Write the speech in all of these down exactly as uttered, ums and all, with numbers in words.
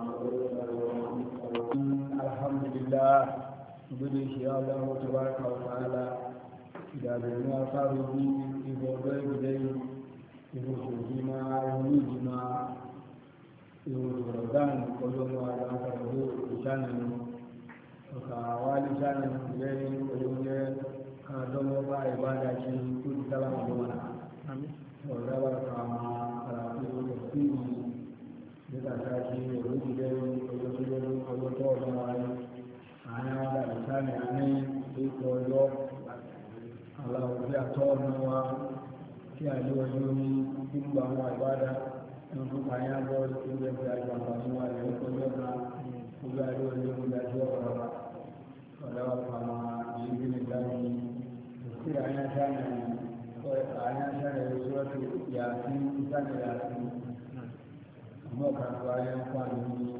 الحمد لله بدي شاء الله تبارك وتعالى إذا بنا صاروا في إبوة بدي إبوة جما ونجما إبوة رمضان كلهم على كرهو إشانه وكوالي إشانه بدي كلهم كادم وبا إبادة شيء كل سلام علينا ودابا كما على كل تفسير إذا كان يريد أن يقول الله أنا هذا الإنسان يعني يقول الله في أطورنا في أجواني في بعض العبادة نقول أنا أقول في أجواننا يقول لنا في أجواني في أجواننا ودابا كما بإذن الله في أنا كان أنا كان سورة ياسين كان ياسين موقع رواية قانوني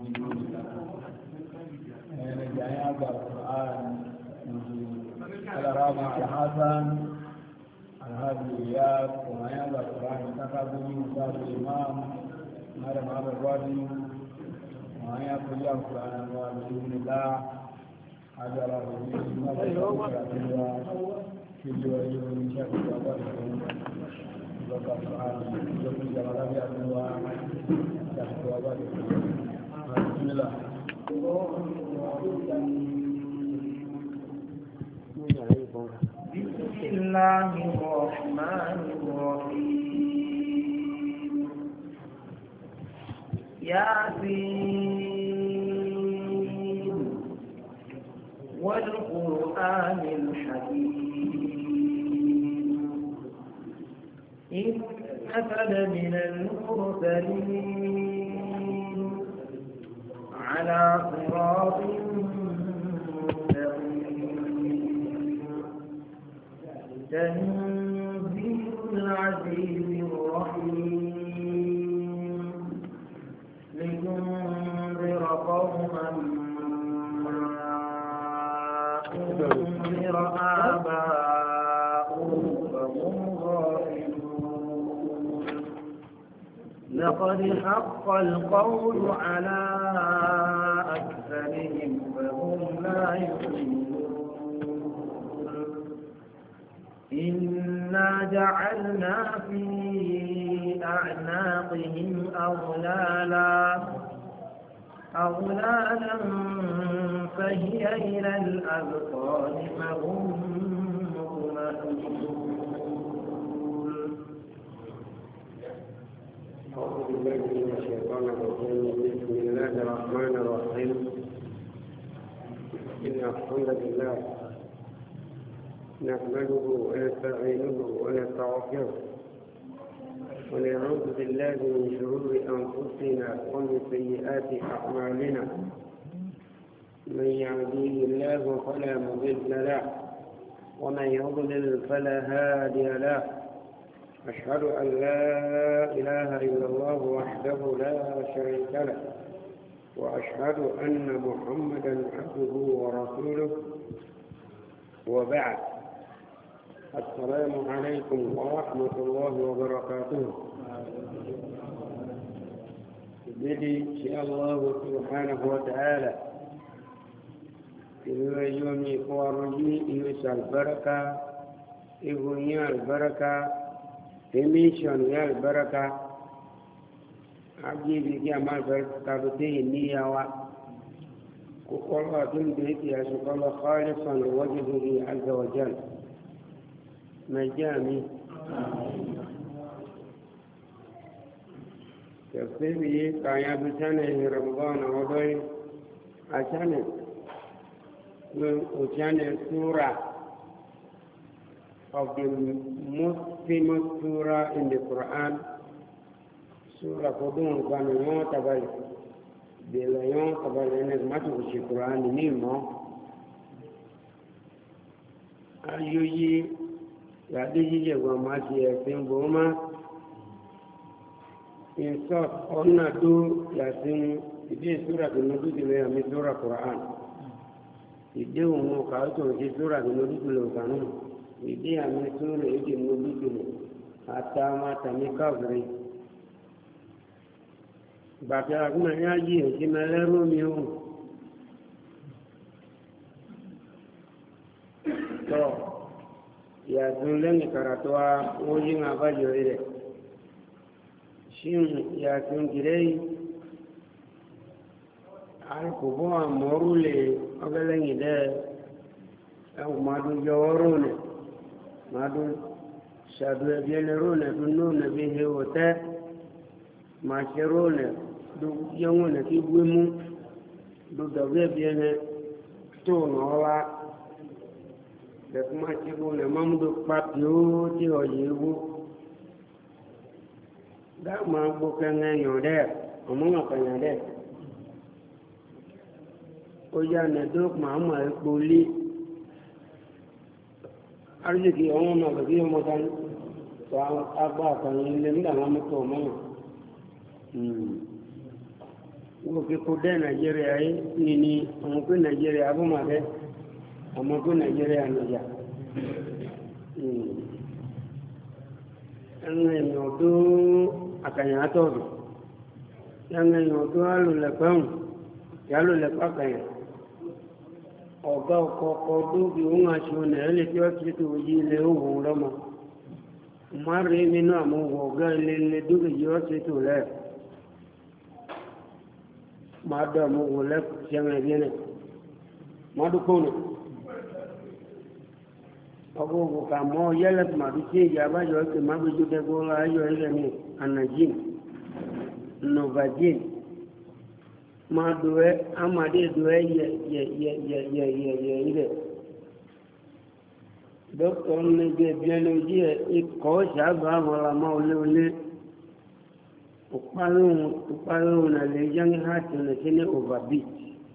يعني جاء القرآن على رابع الحسن الهادي إياد وما يبقى القرآن تقبل مصاب الإمام هذا مع الرجل وما يقول يا القرآن بإذن الله هذا الله في الجوائز من شكل وقته وقال القرآن يقول يا رب يا الله بسم الله بسم الله الرحمن الرحيم ياسين والقرآن الحكيم إنك لمن المرسلين على صراط تنزيل العزيز الرحيم لتنذر قوما ما أنذر آباؤهم فهم غافلون لقد حق القول على أكثرهم فهم لا يؤمنون إنا جعلنا في أعناقهم أغلالا أغلالا فهي إلى الأذقان فهم مقمحون أعوذ بالله من الشيطان الرجيم بسم الله الرحمن الرحيم إن الحمد لله نحمده ونستعينه ونستغفره ونعوذ بالله من شرور أنفسنا ومن سيئات أعمالنا من يهديه الله فلا مضل له ومن يضلل فلا هادي له أشهد أن لا إله إلا الله وحده لا شريك له وأشهد أن محمدا عبده ورسوله وبعد السلام عليكم ورحمة الله وبركاته بدي شاء الله سبحانه وتعالى إذا يومي قوارجي يسأل البركة إبني البركة تميشن يا البركة عبدي بك أمال بركة بتيه النية وقال تنتهي يا شكال خالصا لوجهه عز وجل مجامي تفسيري كايا بسنة رمضان وضي عشان وشان سورة of the most famous surah in the Quran surah kodun kanu yon tabali bela yon tabali ene matu shi Quran ni mo ayoyi yàdé yíyẹ wọn máa ṣe ẹ̀sìn bòómá in short ọ̀nà tó yàtí ìdí ìṣúra tó ní dúdú lẹ́yìn àmì sóra Quran ìdí òun ọkà ó tó ń ṣe sóra tó ní dúdú lẹ́yìn kanú ìdí àmì sóra èdè ní dúdú lẹ́yìn àtàwọn àtàmì káfìrí bàtà àgùnmọ̀ ní ayé èsì mẹ́lẹ́rú mi ò tọ́ ìyàtún lẹ́yìn kàràtọ́ wa wọ́n yí ń abájọ rẹ̀ ṣíun ìyàtún kìrẹ́ yìí alùpùpù àmọ́rú lè ọgẹ́lẹ́yìn dẹ́ ẹ̀wọ̀n máa dún jọ ọrọ̀ nẹ̀ máa dún ṣàdú ẹbí ẹlẹ́rú nẹ̀ dún nù nẹ̀ bí he wò tẹ́ máa ṣe ró nẹ̀ dún yẹ́wọ̀n nẹ̀ kí gbé mú dún dọ̀bí ẹbí ẹlẹ́ tó nà ọ́ wá lẹ́kùn máa ṣe ró nẹ̀ máa mú dún pàtì ó tí ọ̀yẹ́ wó dá máa gbó kẹ́ńgẹ́ yàn dẹ́ ọmọ wọn kẹ́ńgẹ́ dẹ́ ó yá nẹ̀dọ́ máa mọ̀ ẹ́pọ̀ lé arúgbìkì ọmọ ọmọ àgbàgbé ọmọ dání tó agbá àtàwọn ilé nígbà wọn mọ́tò ọmọ náà wọ́n fi kó dẹ́ nàìjíríà yìí nìní àwọn pé nàìjíríà abúmọ̀dẹ́ àwọn pé nàìjíríà nìjà ẹnu èèyàn tó àkànyà àtọ̀dọ̀ ẹnu èèyàn tó alùlẹ̀pẹ̀hùn yálùlẹ̀pẹ̀ àkànyà ọ̀gá ọkọ̀ dóbi ohun aṣọ nẹ̀ẹ́lẹ̀ tí ó ti tó yí ilé ohun lọ́mọ márùn-ún nínú àmọ́ ọ̀gá ilé ilé dóbi yí ó ti tó lẹ́ máa dọ̀ mọ́ wò lẹ́kùn sí ẹ̀rọ ẹ̀bí ẹ̀ máa dúkọ́ nù ọkọ̀ òkú kà mọ́ yẹ́lẹ̀ màdú tí èyí abájọ́ ẹ̀kẹ́ má gbéjú dẹ́gbọ́ ayọ̀ ilẹ̀ ní anagin novagin máa do ẹ amadi do ẹ yẹ yẹ yẹ yẹ yẹ yẹ yẹ ilẹ̀ dókítà ní bí ẹbí ẹni ojú ẹ ikọ̀ ṣàbà àwọn ọlọmọ olé olé òparíhùn náà lè jẹ́ ní hàtì ní sí ní overbeat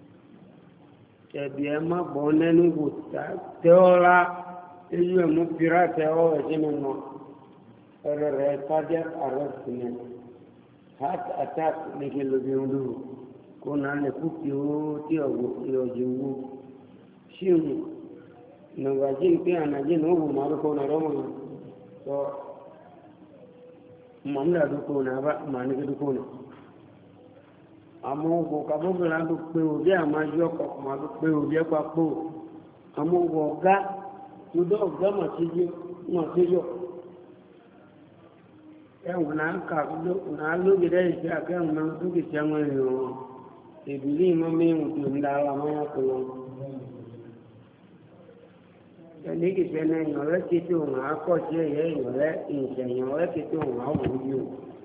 ẹbí ẹ má bọ̀ nẹ́nu wò tẹ́ọ́lá èyí ẹ̀ mú pirate ọ̀ ẹ̀ sínú mọ́ ẹ̀rọ rẹ̀ cardiac arrest ní heart attack ní kí lóbi ń lò kó náà lè kú kí ó tí ọ̀jẹ̀ wó ṣíùnù nàgbàjí pé ànàjí náà wù máa rúkọ náà rọ́mọ̀ sọ mọ̀mílà dúkọ náà bá máa ní kí dúkọ náà àmọ́ ògùn kàbọ́bìnrin ló pé òbí àmájú ọkọ̀ máa ló pé òbí ẹ̀pà pò àmọ́ ògùn ọ̀gá tó dọ́ ọ̀gá mà sí yọ ẹ̀wọ̀n náà kà náà lóbi dẹ́ ìṣe àkẹ́wọ̀n náà tó kìí ṣe àwọn èèyàn wọn ìbílí ìmọ̀ mẹ́rin tó ń dára mọ́yá tó wọn. ẹni kìí ṣe náà èèyàn rẹ̀ kété òun àkọ́ṣe ẹ̀yẹ èèyàn rẹ̀ ìṣẹ̀yàn rẹ̀ kété òun àwòrán yìí o.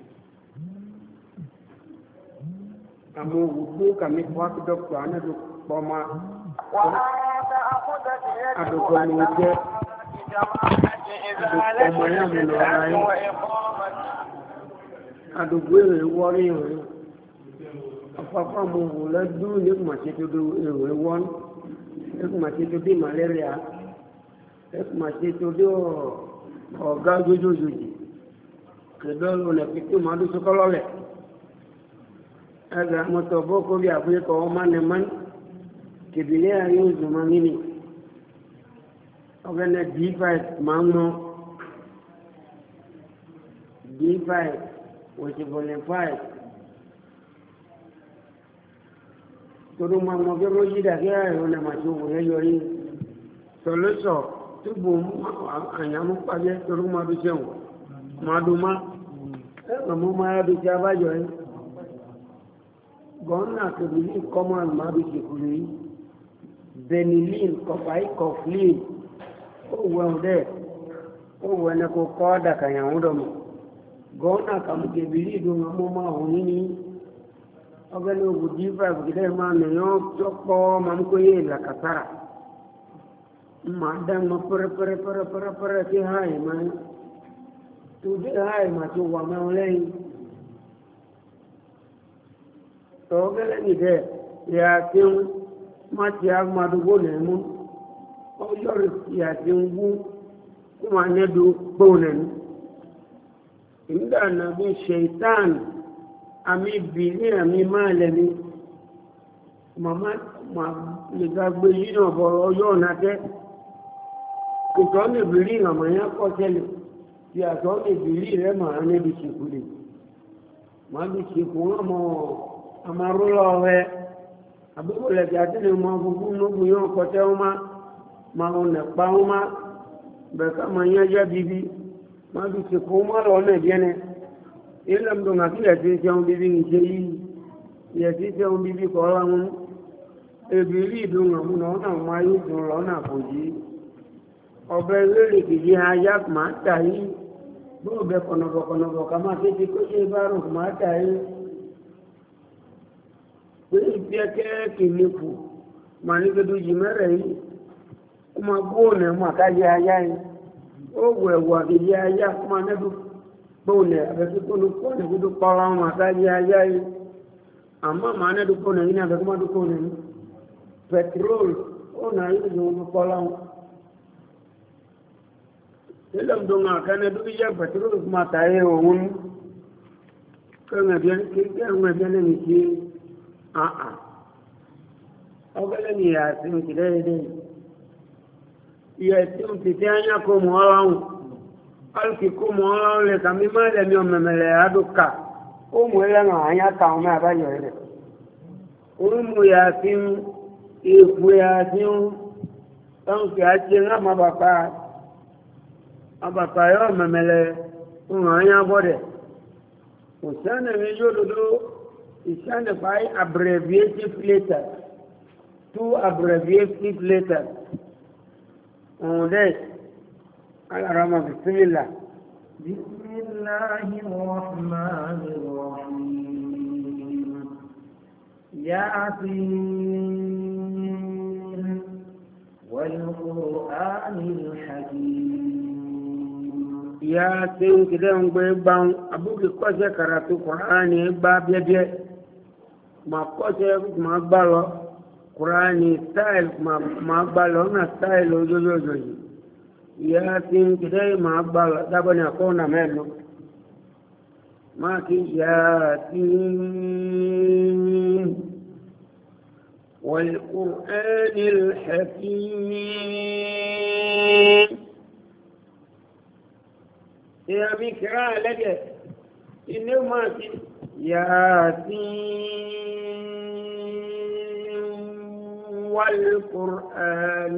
àmọ́ òwúgbó kàmí fọ́ọ̀kì dọ́kítọ̀ anádu pọ́mà àdùkọ̀ ni ó jẹ́ àdùkọ̀ ọmọ yẹn mi lọ ara yín àdùkọ̀ èrè wọ́rí rẹ̀ ọ̀pọ̀pọ̀ àmọ́ òwò lẹ́dún ní kùmàṣẹ́ tó do èrè wọ́n ní kùmàṣẹ́ tó dé malaria ní kùmàṣẹ́ tó dé ọ̀gá jójójòjì kẹdọ́rù lẹ̀ pípé máa dún sọ́kọ́lọ́lẹ̀ ẹgbẹ́ mọ́tò bọ́kọ bí àfíríkọ̀ ọmọ nìmọ́ kìbìlẹ̀ ayé òzùmọ́ nínú ọgbẹ́nẹ̀ d five máa ń mọ́ d five wòtí volume five todo máa mọ bí wọ́n yí dàgé àìrò náà máa ti wò yẹ́ yọrí sọlọ́sọ̀ tó bò àyàmú pàjẹ́ todo máa dún sẹ́wọ̀n máa dún má ẹgbẹ́ mọ́ máa dún sí abájọ yìí gọ́nà kìbìlì common máa dún sí kùlù yìí benilin kọfàí kọflin ó wẹ̀hùn dẹ́ ó wẹ̀ ní kò kọ́ dàkàyàwó dọ̀mọ̀ gọ́nà kàmù kìbìlì dùn mọ́ máa hùn ní ọgbẹ́ ní ogun d five gidẹ́ máa nìyàn tó pọ́ máa ń kó yé làkàtàrà máa dá mọ́ pẹ́rẹ́pẹ́rẹ́pẹ́rẹ́pẹ́rẹ́ tí háì máa ń tó dé háì máa tó wà máa lẹ́yìn tọ́gẹ́lẹ́ nìdẹ́ ìyá tí ń má ti agbádùgbò nẹ̀mú ọjọ́ rẹ̀ ìyá tí ń wú kó máa nẹ́dù gbó nẹ̀mú ìgbà náà bí ṣèitán àmì ìbìlì àmì máa lẹ́ni màmá lè gbàgbé yìí náà bọ̀ ọjọ́ ọ̀nà tẹ́ ìtọ́ ní ìbìlì àmà yẹn kọ́ tẹ́lẹ̀ tí àtọ́ ní ìbìlì rẹ̀ máa níbi ṣìkúlẹ̀ ma bi ci ko mo amarulo we abugo le jati ni mo bugu no bu yo ko te ma ma on pa ma be ka ma ya ja bibi ma bi ci ko ma lo ne biene ilam do ngati ya ci ci on bibi ni ci ya ci ci on bibi ko la mun e biri do ngamu no na ma yu do lo na ko ji obe le ki ji ha ya ma ta yi bo be kono bo kono bo kama ke ti ko e baro ma ta yi ke kinifu mani ke du jimere yi kuma bone ma ka ya ya yi o we wa ke ya ya kuma ne du bone abe ki ko ko ne du pala ma ka ya ya yi amma ma ne du ko ne ina be kuma du ko ne petrol o na yi du pala elam do nga ka ne du ya petrol kuma ta e o un ka ne bien ke ke ne bien ni ki ah ah ọgbẹ́lẹ́ ni àti òkìlẹ̀ èdè ìyẹ̀ tí ó ti tẹ́ ányá kó mọ́ ọ́láhùn alùkì kó mọ́ ọ́láhùn lè kàmí má lẹ́mí ọmọmẹ̀lẹ̀ àdókà ó mú ẹlẹ́nà àyá kàwọn mẹ́ àbáyọ̀ rẹ̀ orí mú yà sí èkó yà sí tọ́nkì àti ńlámà bàbá àbàbà yọ ọmọmẹ̀lẹ̀ ohun àyá bọ́dẹ̀ kò sẹ́nà mi yóò dodo ìsẹ́nà báyìí abbreviative letters two abbreviative letters on that al-rama bismillah bismillahir rahmanir rahim yasin wal qur'anil hakim yasin kidan gbe ban abuki ko se karatu qur'ani ba bebe ma ko se ma gba lo Qurani style ma ma gbalo na style ojojojo ya tin kidai ma gbalo dabani akona melo ma ki ya tin wal qur'anil hakim ya bikra lage inu ma ki ya tin والقرآن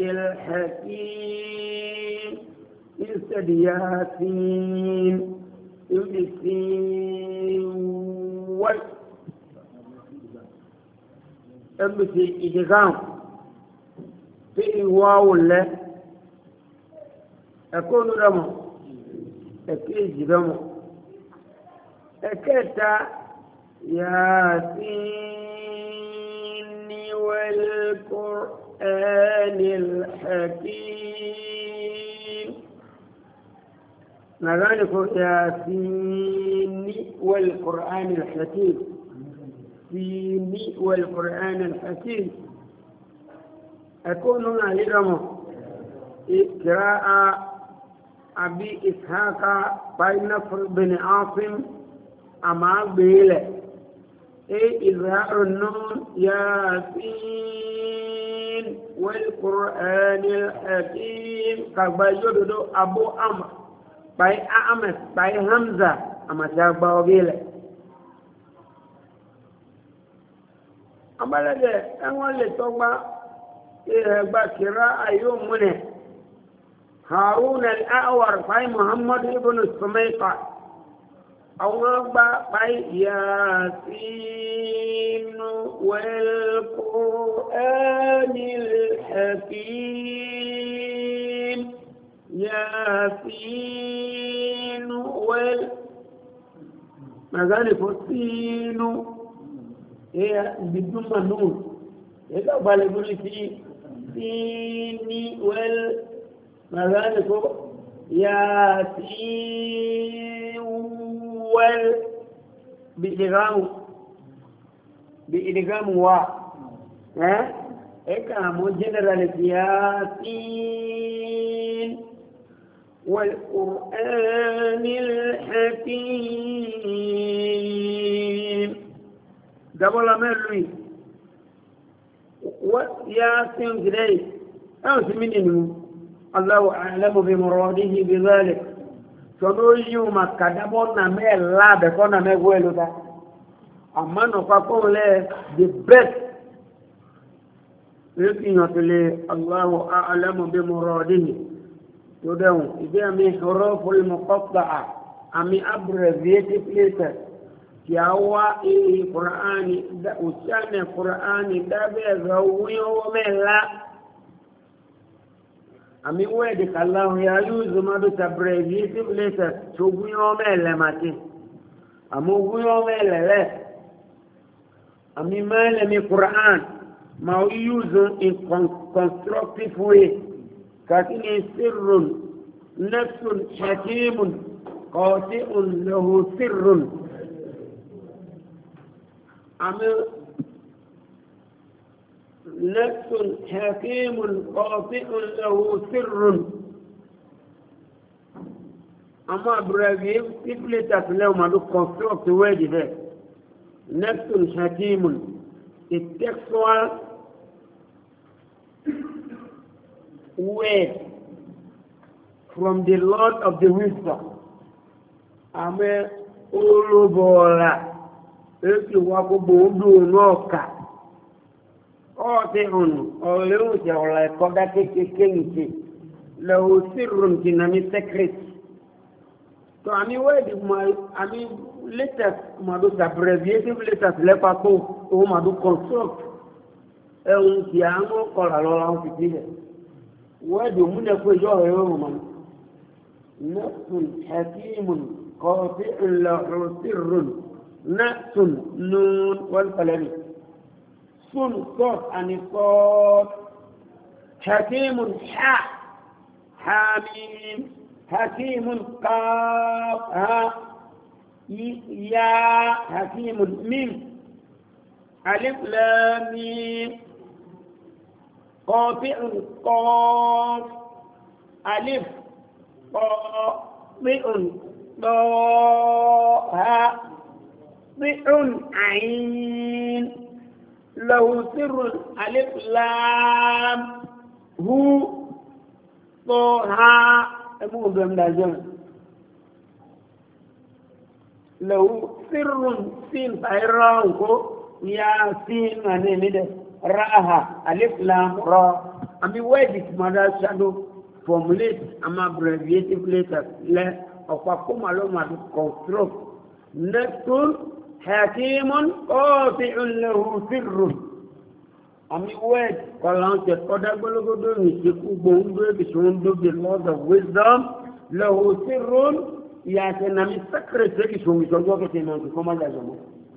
الحكيم يستد ياسين يبسين وال أبسي إدغام في واو الله أكون رمو أكيد رمو أكتا ياسين والقرآن الحكيم نغانك ياسين والقرآن الحكيم سين والقرآن الحكيم أكون نعلمه قراءة أبي إسحاق باي نصر بن عاصم أما بيله اي اظهار النون ياسين والقرآن الحكيم كبا يدو ابو امر باي امس باي همزة اما شابا وبيلة اما لدي اول لتوبة ايه باكرا ايوم منه هارون الاعور باي محمد ابن السميقة أو باي ياسين والقرآن الحكيم ياسين وال ماذا فالسين هي بدون نون إذا بالغوا في سين وال ماذا ياسين وال بإدغام بإدغام وا ها إكا مو جنرال ياسين والقرآن الحكيم دبل ملوي وياسين جدي أو سمينه الله أعلم بمراده بذلك sọdọ yíò ma kàdábọ́ nà mẹ́ lábẹ̀ kọ́ nà mẹ́ gbọ́ ẹlòdá amano kwa kole the best looking at le Allahu a'lamu bi muradihi yodon ide mi huruful muqatta'a ami abbreviated letters yawa e Qur'ani da usane Qur'ani da be gawiyo mela ami wede kallahu ya use madu abbreviated letters to guyo mela mati amu guyo mela le ami mala mi Qur'an ma use in con- constructive way kakini sirrun nafsun hakimun qati'un lahu sirrun ami nafsun hakimun qati'un lahu sirrun ama brave people that lew ma do construct word there nafsun hakimun it takes one word from the Lord of the wisdom ame olobola eki wako bodo noka ote unu oleu je ola koda keke kengi lahu sirrun kinami secret to ami word my ami letters madu abbreviated letters lepa ko o madu construct e un ti amo kola lo la fi tile word mu ne ko yo e o man nafsun hakimun qati'un lahu sirrun nafsun nun wal qalam sun qaf an qaf hakimun ha hamim hakimun qaf ha ya hakimun mim alif lam mim qati'un qaf alif qati'un do ha bi'un ain lahu sirrun alif lam hu do ha emu dum dajon lahu sirrun sin bayran ko ya sin ane ni de ra'aha alif lam ra ami wadi mada shadow formulate ama abbreviative letters le okwa kuma lo ma do construct nafsun hakimun qati'un lahu sirrun ami word kolon te koda gologodo ni ku gbondo bi sondo the Lord of wisdom lahu sirrun ya tenami secret ki so mi sojo ke tenan ko ma da jomo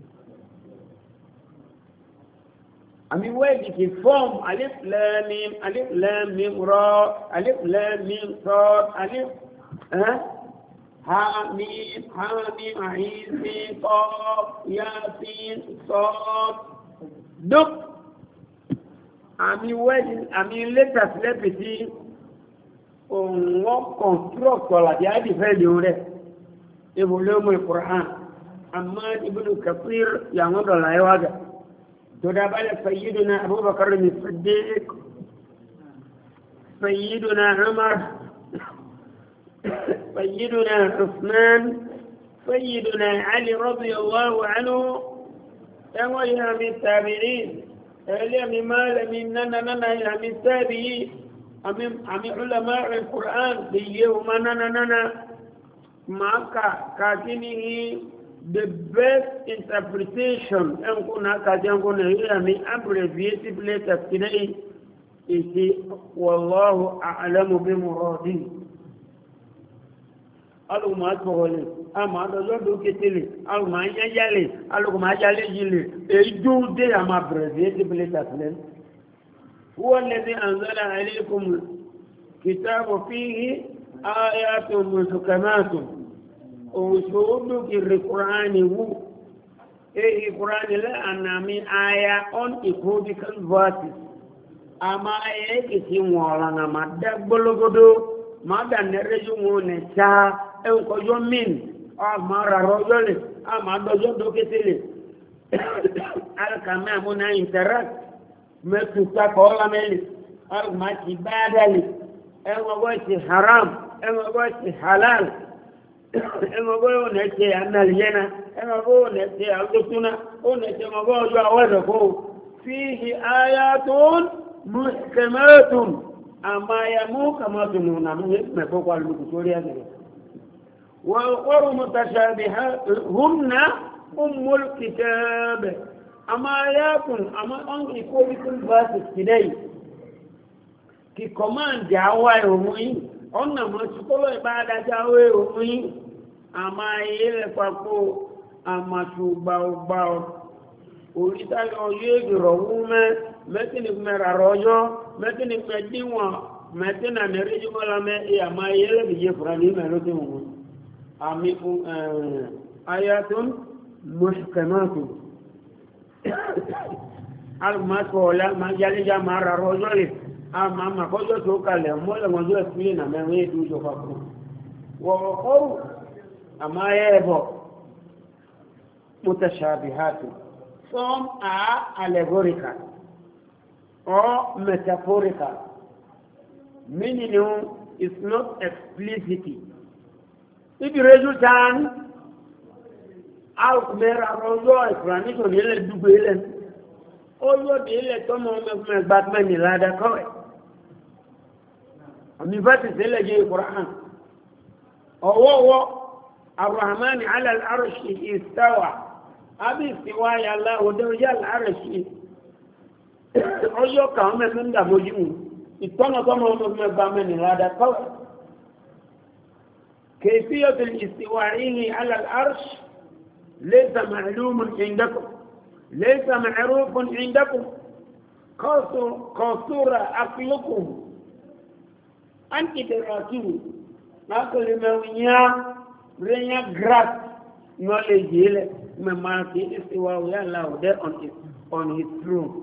ami word ki form alif lam mim alif lam mim ra alif lam mim sad alif ha ha mim ha mim ain sin qaf ya sin sad duk ami word ami letters lepiti on wo construct la dia di fe di ore e volo mo Qur'an amma ibnu kathir ya ngodo la yawaga تدابل سيدنا أبو بكر الصديق سيدنا عمر سيدنا عثمان سيدنا علي رضي الله عنه أولها من التابعين أولها من مال من ننا ننا إلى من التابعين أمام علماء القرآن بيهم ننا ننا معك كاتنه the best interpretation and kuna kajan kuna ila mi abbreviated letters today is wallahu a'lamu bi muradi alu ma tole ama do do ketele alu ma yale alu ma yale yile e do de am abbreviated letters len huwa alladhi anzala alaykum kitabu fihi ayatun muhkamatun Usudu kiri Qur'ani wu eh Qur'ani la anami aya on equivocal verses ama aya kisi wala na madda bologodo madda nereju ngone cha e ko yo min amara rojole ama dojo doketele al kama muna interact metu ta ko la meli al ma ci badali e ngo go ci haram e ngo go ci halal ẹmọ bọ́ ó nẹ́ ṣe ànàlìyẹ́nà ẹmọ bọ́ ó nẹ́ ṣe àlùtúnà ó nẹ́ ṣe ọmọ bọ́ ọjọ́ àwọn ẹ̀dọ̀kọ́ fíhì ayatun muhkamatun àmà yàmú kàmọ́tùnù nàmú mẹ́kọ́kọ́ alùpùpù sórí ẹ̀sẹ̀ والأخر متشابهات هن أم الكتاب أما يكن أما أن يكون كل باس كدي كي كمان جاوا يومي أنا ما تقول بعد جاوا يومي أما يلفقو أما شوباو باو oríta lọ yé ìrọ̀wú mẹ́ mẹ́tìnì mẹ́ra rọ́jọ́ mẹ́tìnì mẹ́dínwọ̀n mẹ́tìnà mẹ́rẹ́júmọ́lá mẹ́ ìyàmá yẹ́lẹ́bìyẹ fúra ní mẹ́lódé wọn àmì ayatun muhkamatun alùmọ́tọ̀ọ̀lá ma jálẹ́já ma ra rọ́jọ́ rẹ̀ a ma ma kọjọ́ tó kalẹ̀ mọ́lẹ̀mọ́jọ́ ìpínlẹ̀ nà mẹ́rin ìdújọ papọ̀ wọ̀wọ̀kọ́rù àmà ayẹ́bọ̀ mutashabihatun. Some are allegorical or metaphorical, meaning it's not explicit. If you raise your hand, out there are also explanation, you'll do it. All the elect come on with Batman in Lada Coy. And the verse is the Quran. Oh, what Abrahman ala al-Arshi istawa. Abi istiwa ya Allah odoja al-Arshi. Oyo ka me nda mojimu. Itono ko mo me ba me ni Lada Coy. كيفية الاستوائه على العرش ليس معلوم عندكم ليس معروف عندكم قصور عقلكم أنت تراكم أقل مويا ريا غراس knowledge مما في استواء الله there on his, on his throne.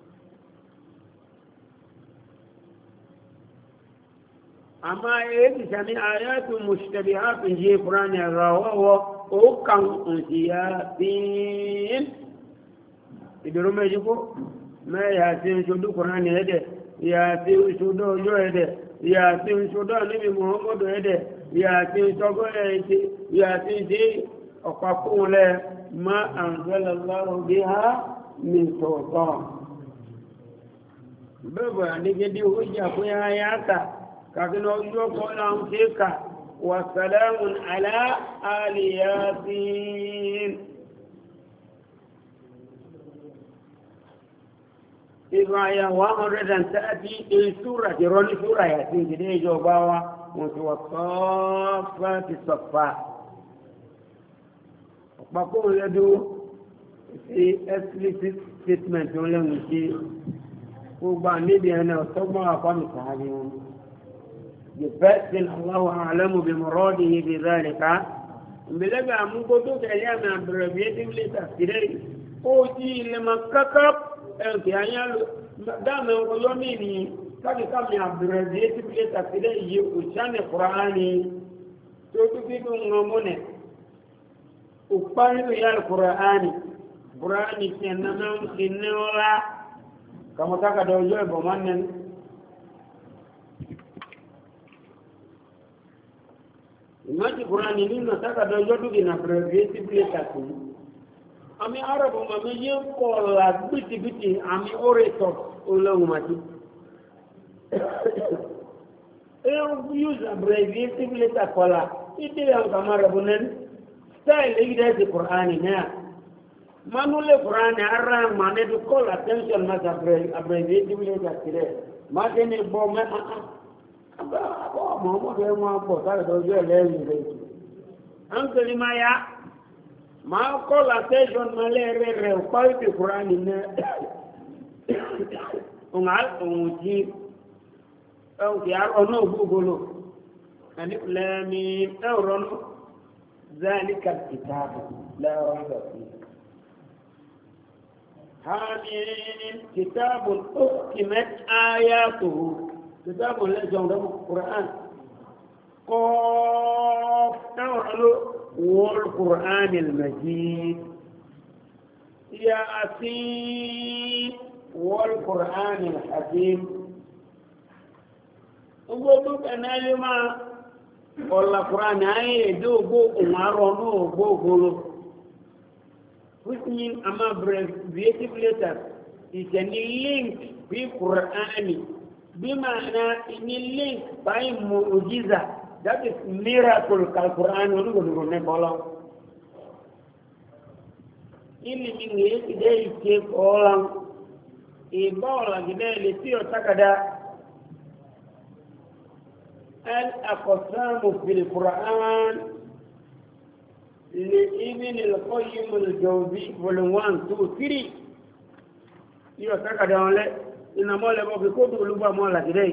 أما إيه سمي آيات مشتبهات في القرآن الرواوة وكان انتيابين يدروا ما يجيكو ما ياسين شدو قرآن هده ياسين شدو جو هده ياسين شدو نبي محمد هده ياسين شدو هده ياسين شيء أقاقون له ما أنزل الله بها من سلطان بابا نجي دي وجه فيها آياتا كأنه يقول لهم تلك وسلام على آل ياسين إذا واحد تأتي السورة روني سورة ياسين كده جوابا وتوصفات الصفات بقول يدو في explicit statement ولم يشي وبعني بأنه صبا قام صحابيهم يفسر الله أعلم بمراده بذلك بلغة مقدوك اليوم عن بربيته لتفسيره أوتي لما كتب الكيان دام يقولوني كذا كم عن بربيته لتفسيره يوشان القرآن تقولون نمونه وقالوا يا القرآن القرآن كأننا كنولا كما تقدر يجيب بمانن Imagine Quran ini nataka dojodu kina abbreviated letters. Ami Arab mami ye kola biti biti ami orator ulang mati. Eu use abbreviated letter kola. Itu yang kamar bunen style ini dari Quran ini. Manule Quran arang mana tu call attention mas abbreviated letter kira. Macam ni bom Apa apa mau dia mau apa tak ada dia lagi lagi. Angkali maya mau call attention malere re upay di Quran ini. Ungal unguji. Au tiar ono bugolo. Ani lami euron ذلك الكتاب لا ريب فيه. هذا كتاب أحكمت آياته. كتاب الله جل القرآن قاف نورلو والقرآن المجيد ياسين والقرآن الحكيم وقلت أنا لما ọ̀la Quran ayé èdè ògbó òun arọ náà ògbó ògbóró which means I'm abbreviative letters is any link bí Quran bí màánà ní link by mu'jiza that is miracle kal Quran olúgbòlùgbò ní bọ́lá ilé mi ní ìdè ìké kọ́ọ́lá ìbá ọ̀la gidẹ́ lè tí ọ̀tákàdá الأقسام في القرآن لابن القيم الجوزي volume one two three يو ساكا داون لي إن مولا بوكي كوتو لوبا مولا كده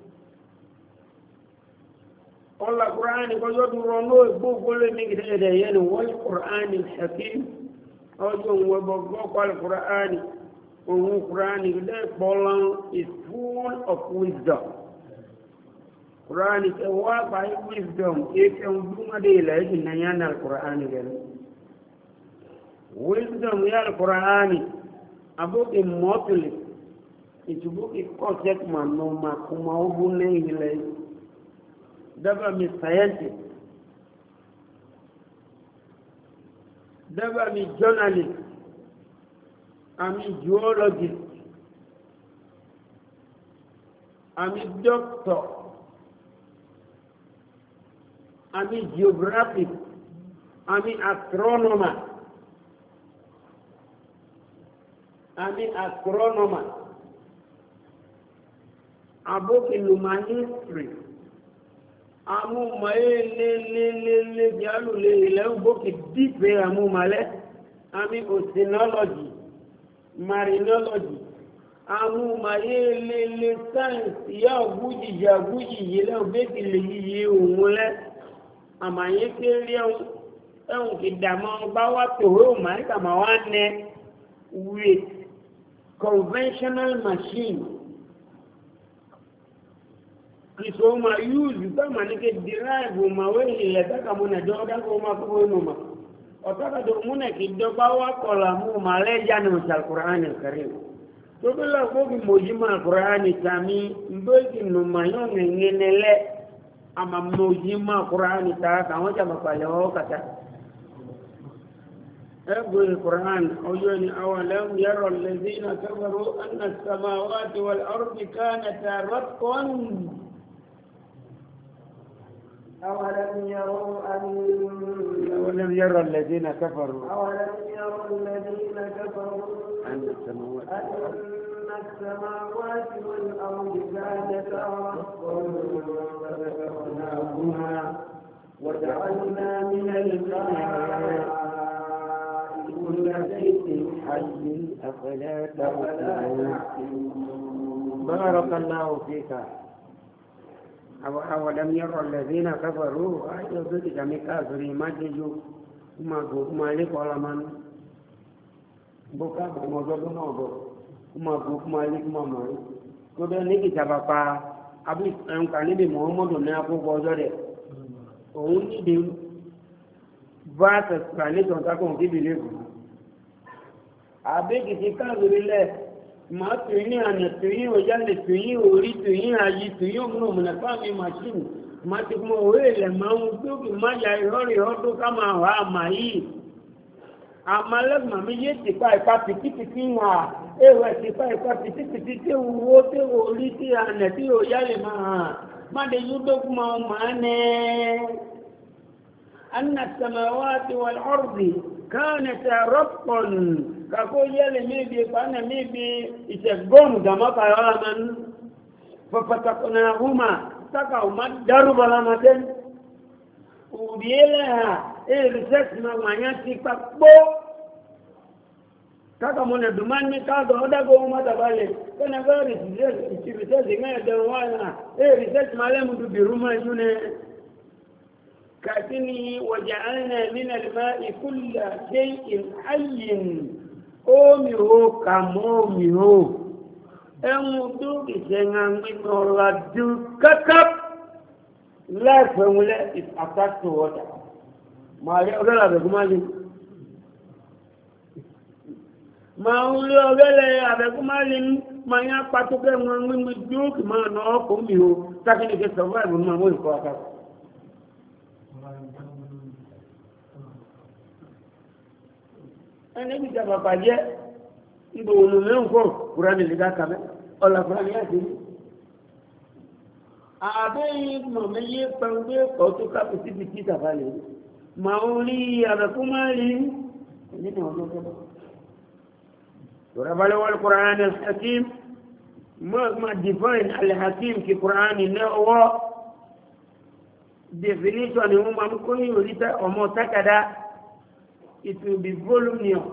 الله القرآن كوجو درونو بوكو لي ميغي ده ده ين والقرآن الحكيم أوجو وبوكو القرآن والقرآن ده بولان is full of wisdom Quran is a word by wisdom. If you do not realize in the Quran again, wisdom is the Quran. A book immortally. It's a book is concept man no ma kuma ubune ile. Daba mi scientist. Daba mi journalist. Ami geologist. Ami doctor. Ami geographic, ami astronomer, ami astronomer, abok iluma history, amu mae le le le le jalu le le boki deep amu male, ami oceanology, marinology, amu mae le le science ya buji ya buji yele beki le yi umule. Àmàyé kéré ẹ̀hùn ìdàmọ́ bá wá tòwé òmàríkà máa wá nẹ with conventional machine kìsò máa yúùzù bá máa ní kí derive òmàwé ilẹ̀ tákàmúnà dọ́ọ́dákọ̀ máa kúrò inú ma ọ̀tọ́kàtọ̀ múnà kì dọ́gbá wá kọ̀lá mú màálẹ́ jáde òṣàlùkùránì kẹrì tó bí lọ́gbọ́gbì mòjímọ̀ àkùránì tàmí mbẹ́kì nùmáyọ̀ ngẹ̀ngẹ̀nẹ̀lẹ́ ama mojima Qur'an ta kawo jama pale o kata ego Qur'an oyoni awalam yara alladhina kafaru anna as-samawati wal ardi kanata ratqan أولم يروا أن أولم يرى الذين كفروا أولم يروا الذين كفروا أن السماوات أن السماوات والأرض كانتا رتقا ففتقناهما وجعلنا من الماء كل شيء حي أفلا تعقلون. بارك الله فيك. أولم يرى الذين كفروا أيضا ذلك مكافرين ما تجوا ما قلت مالك ولا من buka mojo do nogo kuma bu kuma ni kuma mo ko do ni ki jaba pa abi en kan ni Muhammadu ne apo bojo de òun ni de va ta kan ton ta ko ki bile ku abe ki ti kan lórí le ma tu ni ane tu yi o ja le tu yi ori tu yi ayi tu yi mo mo na pa mi machine ma ti mo we le ma un tu ki ma ya ori odo kama wa ma yi amalek mami ye ti pa ipa piti piti ha ewe ti pa ipa piti piti ti wo ti ori ti ane ti o ya le ma ma de yudo kuma ma ne anna samawati wal ardi kanata rabban ka ko yele mi bi pa na mi bi ite gom da ma pa ya man fa fataknahuma taka ma daru bala maten ubiela e research ma manya ti papo kaka mona dumani ka do oda go ma da bale kana ga research ti research nga da wana e research ma le mu bi ruma yune katini waja'alna min al-ma'i kull shay'in hayyin o mi ho kamo mi ho emu du ki senga mi no la du kakap life formula is attached to water. Mari ogala be kumali. Ma uli ogala abe kumali manya patuke mwangu mduki ma no ko mi ho takini ke survive ma mo ko aka. ẹni bí jàpá pàjẹ́ ìgbò olùmẹ́hùn kọ́ kúránì lè dá kàmẹ́ ọ̀là kúránì láti rí àbẹ́yìn mọ̀mẹ́yẹ pẹ̀lú ọ̀tún kápẹ́ síbi tí tàbá lè rí màá ń rí àbẹ̀kú máa rí nínú ọlọ́gbọ́n وربنا والقرآن الحكيم ما ما define الحكيم في القرآن هو definition هو ما ممكن يريد أو متكدا it will be voluminous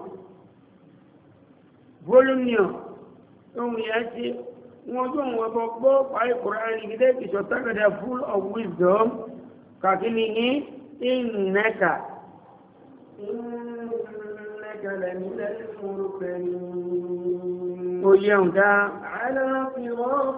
voluminous ثم يأتي وجون وبقى في القرآن كده كتكدا full of wisdom كأنني إنك لمن المرسلين ويوم ده على صراط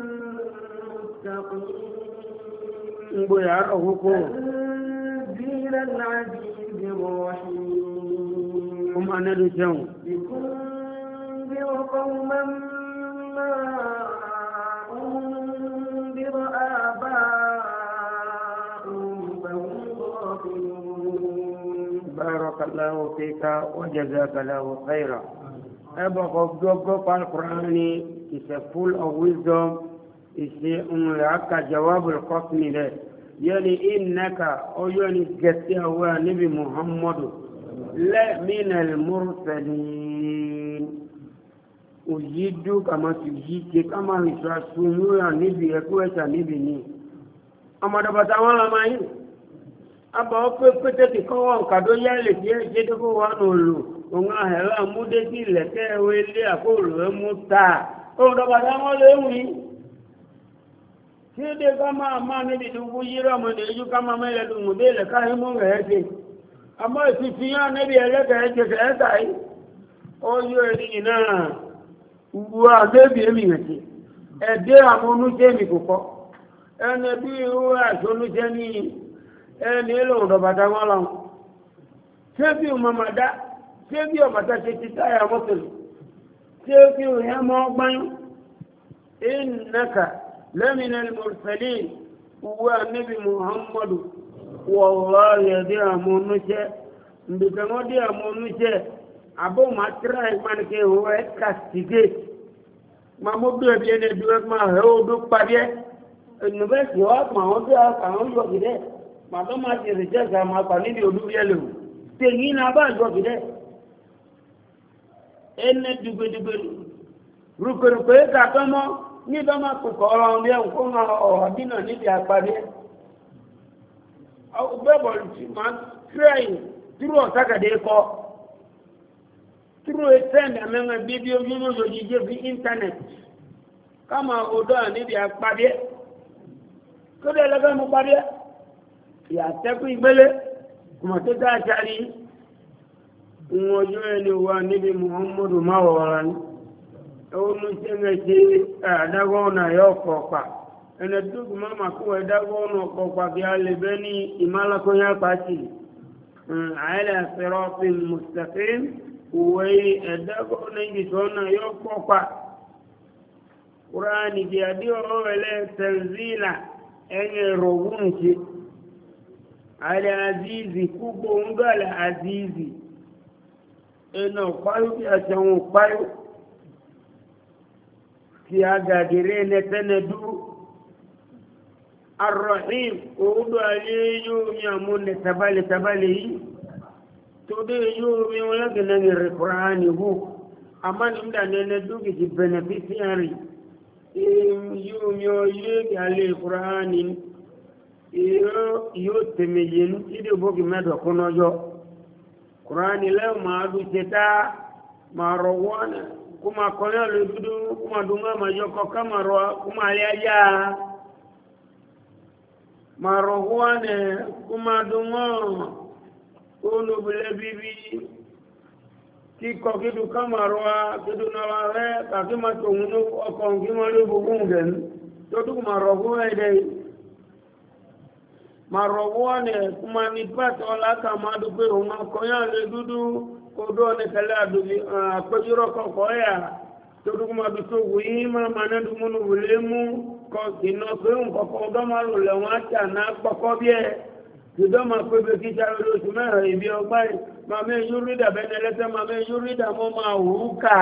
مستقيم بيعرفكم تنزيل العزيز الرحيم هم أنا رجعوا لتنذر قوما ما أنذر آباؤهم فهم غافلون بارك الله فيك وجزاك الله خيرا أبقى قبضوك القرآن is a full of wisdom is لك جواب القسم له يعني إنك أو يعني قتي هو نبي محمد لا من المرسلين أجد كما تجيك كما يسرسلوا نبي يكوة نبي ني أما دبتا ولا ما هي aba ope pete ti ko won kado ya le ti e je ko wa no lu on a he la mu de ti le ke we le akolo e mu ta o do ba da mo le wi ti de kama ma ne di du yira mo de ju kama me le du mu de le ka he mo he ti ama ti ti ya ne bi ele ke je ke sai o yo e ni na wa de bi emi nti e de amonu je mi ko ko ene bi o asonu je ni ẹni lóòrùn dọ̀bàdà wọn lọ ṣé bí o máa dá ṣé bí o bàtà ṣe ti táyà mọ́tò ṣé bí o yẹ mọ́ gbáyún ìnàkà lẹ́mìnà mọ̀sálì wà níbi muhammadu wọ̀wọ́ yẹ̀dí àmọ́núṣẹ́ ndùkẹ́mọ́dí àmọ́núṣẹ́ àbọ̀ máa tíra ìpánikẹ́ ìwọ̀ ẹ̀ kàstígé máa mọ́ bí ẹbí ẹni ẹbí wẹ́n máa hẹ́ odó padì ẹ̀ ẹnubẹ́sì ọ́ àwọn bí àwọn yọ̀ gidẹ́ màtọ́ máa ti rìn jẹ́sà máa pa níbi olúwẹ́ lò tèyí náà bá jọ gidẹ́ ẹnẹ dùgbẹ́dùgbẹ́ rùpẹ̀rùpẹ̀ kàtọ́ mọ́ níbẹ̀ máa kòkò ọ̀rọ̀ ọ̀rọ̀ ẹ̀ kó máa ọ̀rọ̀ dínà níbi àpàdé bẹ́ẹ̀bọ̀ máa tírẹ̀yìn túrú ọ̀sákàdé kọ́ túrú ẹsẹ̀ndì àmẹ́rin bíbí ojúlójó jíjẹ́ fi íńtánẹ̀tì ká máa odò níbi àpàdé kó dé ẹlẹ́gbẹ́ mú pàdé yàtẹ́kù ìgbélé kùmọ̀tẹ́tẹ́ àṣàrí ìwọ̀n ojú ẹni wà níbi muhammadu máwọ̀wọ̀ra ní ẹwọ́nú ṣẹ́gẹ̀ṣẹ́ àdágọ́nà yọ kọ̀ọ̀pá ẹni dúkù máa mà kó ẹ̀dágọ́nà kọ̀ọ̀pá kí a lè bẹ́ ní ìmálàkọ́yá pàtì àìlẹ̀ àfẹ́rọ́fì mustaqim òwe ẹ̀dágọ́nà ìgbìsọ́nà yọ kọ̀ọ̀pá kúránì kí adé ọ̀rọ̀ ẹlẹ́ tẹ̀síìlà ẹ̀yẹ rọ̀wùn ṣe Al-Azizi kúgbò ń gbà Al-Azizi ẹnà páyó kí a ṣẹ̀wọ̀n páyó kí a gàdìrí ẹnẹtẹ́nẹ dúró Ar-Rahim òwúdó alẹ́ yóò mi àmúnẹ̀ tabalẹ̀ tabalẹ̀ yìí tó dé yóò mi wọ́n lẹ́gbẹ̀ẹ́ ní rẹ̀ Kùránì hù àmá ní ìdánẹ́ ẹnẹ dúkìtì beneficiary yóò mi ọ yé alẹ́ Kùránì yóò tẹ̀mẹ̀ yẹnu ìdí òbókì mẹ́dọ̀ kún ọjọ́ kùránì lẹ́wọ̀n máa dùn ṣẹta máa rọ̀ wọ́n kó máa kọ́lẹ́ lè dúdú kó máa dùn máa yọ kọ́ ká máa rọ̀ kó máa lé ayá máa rọ̀ wọ́n kó máa dùn wọ́n kó lóbulẹ̀ bíbí kíkọ́ kídù ká máa rọ̀ kídù náà rẹ̀ kàkí máa tòun ọkọ̀ kí wọ́n lé gbogbo gẹ̀ẹ́nu tó dùn máa rọ̀ fún ẹ̀dẹ́ marọwọ́nẹ̀ kuma ní pàtó ọláka máa dúpé òun akọ̀yà lè dúdú kódó ní kẹlẹ́ àpéjúrọ̀ kọ̀kọ́ yà tó dúkú máa dúdú wùyí máa máa ní dúmúnú wùlé mú kọ ìná pé ń kọ̀kọ́ ọdọ́ máa lò lẹ́wọ̀n àti àná pọ̀kọ́ bí ẹ kìdọ́ máa pé bí kí sáré lóṣù mẹ́rin ìbí ọgbà yìí máa mẹ́ yú rídà bẹ́ẹ̀ lẹ́sẹ̀ máa mẹ́ yú rídà mọ́ máa wù ú kà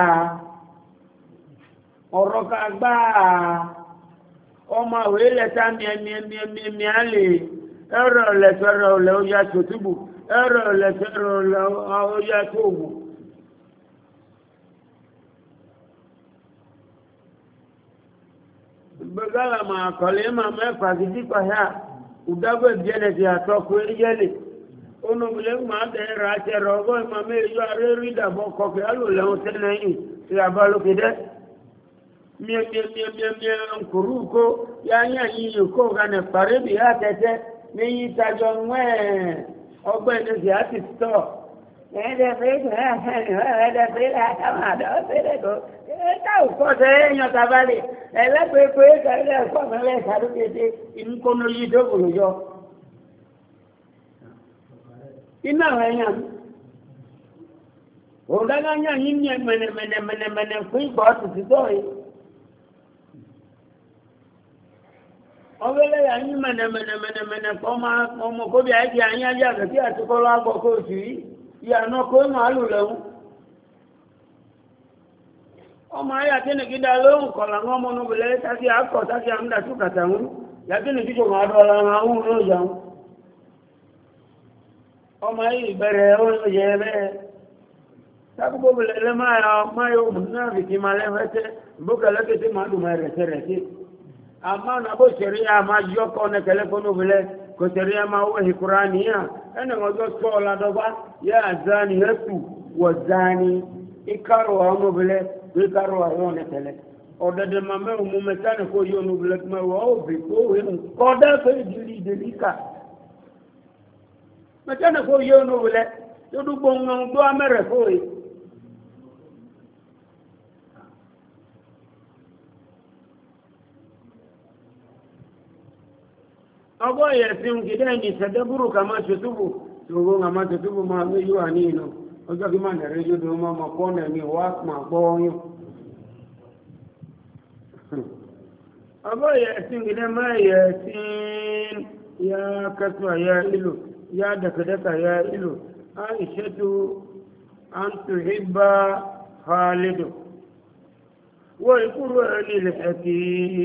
ọ̀rọ̀ ká gbá ọmọ àwẹ̀ lẹ́sà miẹ́miẹ́miẹ́miẹ́ á lè ẹ̀rọ lẹ́sẹ̀ ẹ̀rọ lẹ́ ó yá tòtúbù ẹ̀rọ lẹ́sẹ̀ ẹ̀rọ lẹ́ ó yá tóògù. gbẹ̀gàlà máa kọ̀lé máa mẹ́fà gidi kọ̀yà udagwe bieneti atoko ejele ono bile ma de ra che rogo ma me yo areri da boko ke alu le on tenai ti abalo kede mi mi mi mi mi kuruko ya nya yi ko ga ne pare bi atete ni yi ta jo nwe ogbe ni si ati sto e de fe e de fe la ta ma do fe de ko e ta ko se yan ta bale ẹlẹ́pẹ̀ẹ́pẹ́ kẹ́lẹ́ ẹ̀kọ́ mẹ́lẹ́ ìsàdókèdè ìmúkọ́nà yìí dókòrò yọ. iná ẹ̀yàn òǹdágáyà yìí ní mẹ́nẹ̀mẹ́nẹ̀mẹ́nẹ̀ fún ìgbà ọ̀tùtù tọ́rẹ. ọgbẹ́lẹ́yà yìí mẹ́nẹ̀mẹ́nẹ̀mẹ́nẹ̀ ọmọ kóbi àìkí àyín ajá àgbẹ̀kí àtikọ́lọ́ àgbọ̀kọ́ òṣù yìí ìyànà kó màálù lẹ́hún. ọmọ ayé àtẹnìkídà lóhùn kọ̀lá ń ọmọ onúbìlẹ̀ tàbí àkọ́ tàbí àmúdàtú kàtàwọn yàtẹnìkíjọ máa dọ́la àwọn olóòjà wọn ọmọ ayé ìbẹ̀rẹ̀ oúnjẹ bẹ́ẹ̀ tábùgbòbìlẹ̀ lẹ́ máa yóò mú náà fi kí máa lẹ́fẹ́tẹ́ bókẹ̀lẹ́kẹ́tẹ́ máa dùn máa rẹ̀tẹ́ rẹ̀tẹ́ àmọ́ nàbó ṣẹ̀rí àmà yọkọ̀ nẹ́kẹ̀lẹ́ fọ́núbìlẹ̀ kò ṣẹ̀rí àmà owó ìkúra nìyà ẹnì ọjọ́ tó ọ̀làdọ́gbá yẹ àzáni ẹ̀tù wọ̀ záni ìkárò ọmọbìlẹ̀ bí kárò àwọn nẹ́kẹ̀lẹ́ ọ̀dẹ̀dẹ̀ mamẹ́ òmù mẹ́tánì kó yọ ọmọbìlẹ̀ mẹ́wàá òbí kó kọ́dá fẹ́ ìdílé ìdílé ká mẹ́tánì kó yọ ọmọbìlẹ̀ tó dúgbò ń tó amẹ́rẹ̀ fóòrè ọgbọ́ ìyẹ̀sìn kìdẹ́ ní ìṣẹ̀dẹ́bùrù ká máa ṣòtúbù ṣòro ká máa ṣòtúbù máa ní yíwà ní ìnà ọjọ́ kí máa nẹ̀rẹ́ yóò dùn máa kọ́ nẹ̀ ní wá máa gbọ́ ọyún ọgbọ́ ìyẹ̀sìn kìdẹ́ máa ìyẹ̀sìn ya kẹtùwà ya ìlú ya dẹ̀kẹ̀dẹ́kà ya ìlú a ìṣẹ́tù an tù hibba halidu wọ́n ìkúrò ẹni lẹ́ẹ̀kì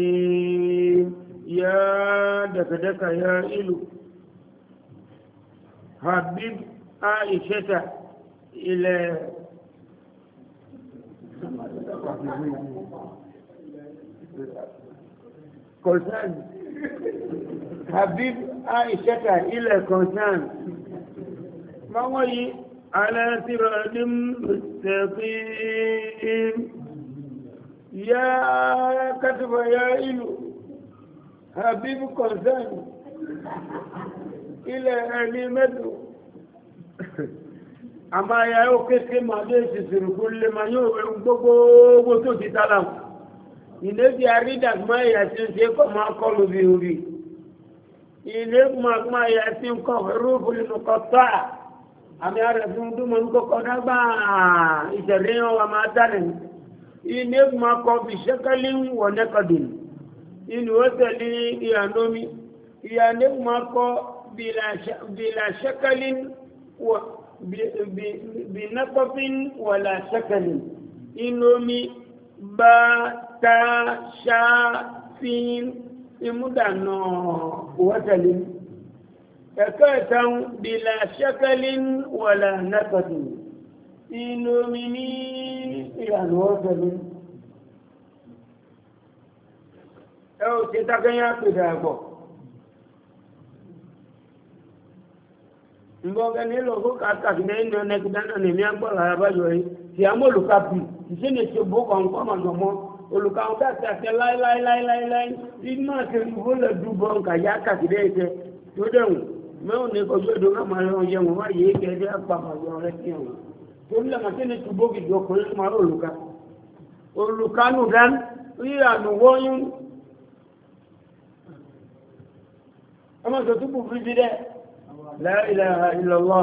ya daka-daka ya ilu habib aishata ilẹ̀ concern habib aishata ilẹ̀ concern ma wọ́n yí alẹ́sìrọ̀dín mustaqim ya katuba ya ilu habib concern ilẹ̀ ẹni mẹ́tò àmà ya ó kéèké máa dé ìsìsìrì kó lè máa yóò rẹ̀ gbogbo tó ti tálà ilé bí àrídàgbà ìyà tí ń ṣe kọ́ máa kọ́ lóbi orí ilé gbogbo ìyà tí ń kọ́ rúfù nínú kọ́tà àmì ààrẹ fún dúnmọ̀ ní kọ́kọ́ dágbà ìṣẹ̀lẹ̀ wọn wà máa dálẹ̀ ilé gbogbo kọ́ bí ṣẹ́kẹ́lì wọ̀ nẹ́kọ̀dùn inú ọ́tẹ̀lì ìyànómi ìyànómi máa kọ́ bìlà ṣẹ́kẹ́lín bí nẹ́kọ́fín wọ̀là ṣẹ́kẹ́lín inúomi bá ta ṣáfín ìmúdànà ọ́tẹ̀lì ẹ̀kọ́ ìtàn bìlà ṣẹ́kẹ́lín wọ̀là nẹ́kọ́fín inúomi ní ìyànó ọ́tẹ̀lì ẹ ò ṣe tákẹ́yà pèdè àgbọ̀ ǹgbọ́gẹ́ nílò kó kàkàkì ní ẹni ọ̀nẹ́kìdáná ní ẹ̀mí agbọ́lá àbájọ yìí tí a mọ́ olùkàpì ìṣe ní ṣe bó kan kọ́ màjọ mọ́ olùkàwọn káàkiri àti láíláíláíláí tí máa ṣe ìbò lè dúbọ̀ nǹkan yá kàkìdé ìṣe tó dẹ̀wọ̀n mẹ́wọ̀n ní kọjú èdè náà máa yọ jẹun wá yìí kẹ́ẹ́dẹ́ àpapàjọ rẹ̀ sí ẹ̀wọ̀n tó ní lẹ́mọ̀ tí ní túbó gidi ọkùnrin máa olùkà olùkánù dán rí ànúwọ́yún ọmọ tó túbù fi bí dẹ́ la ilaha illallah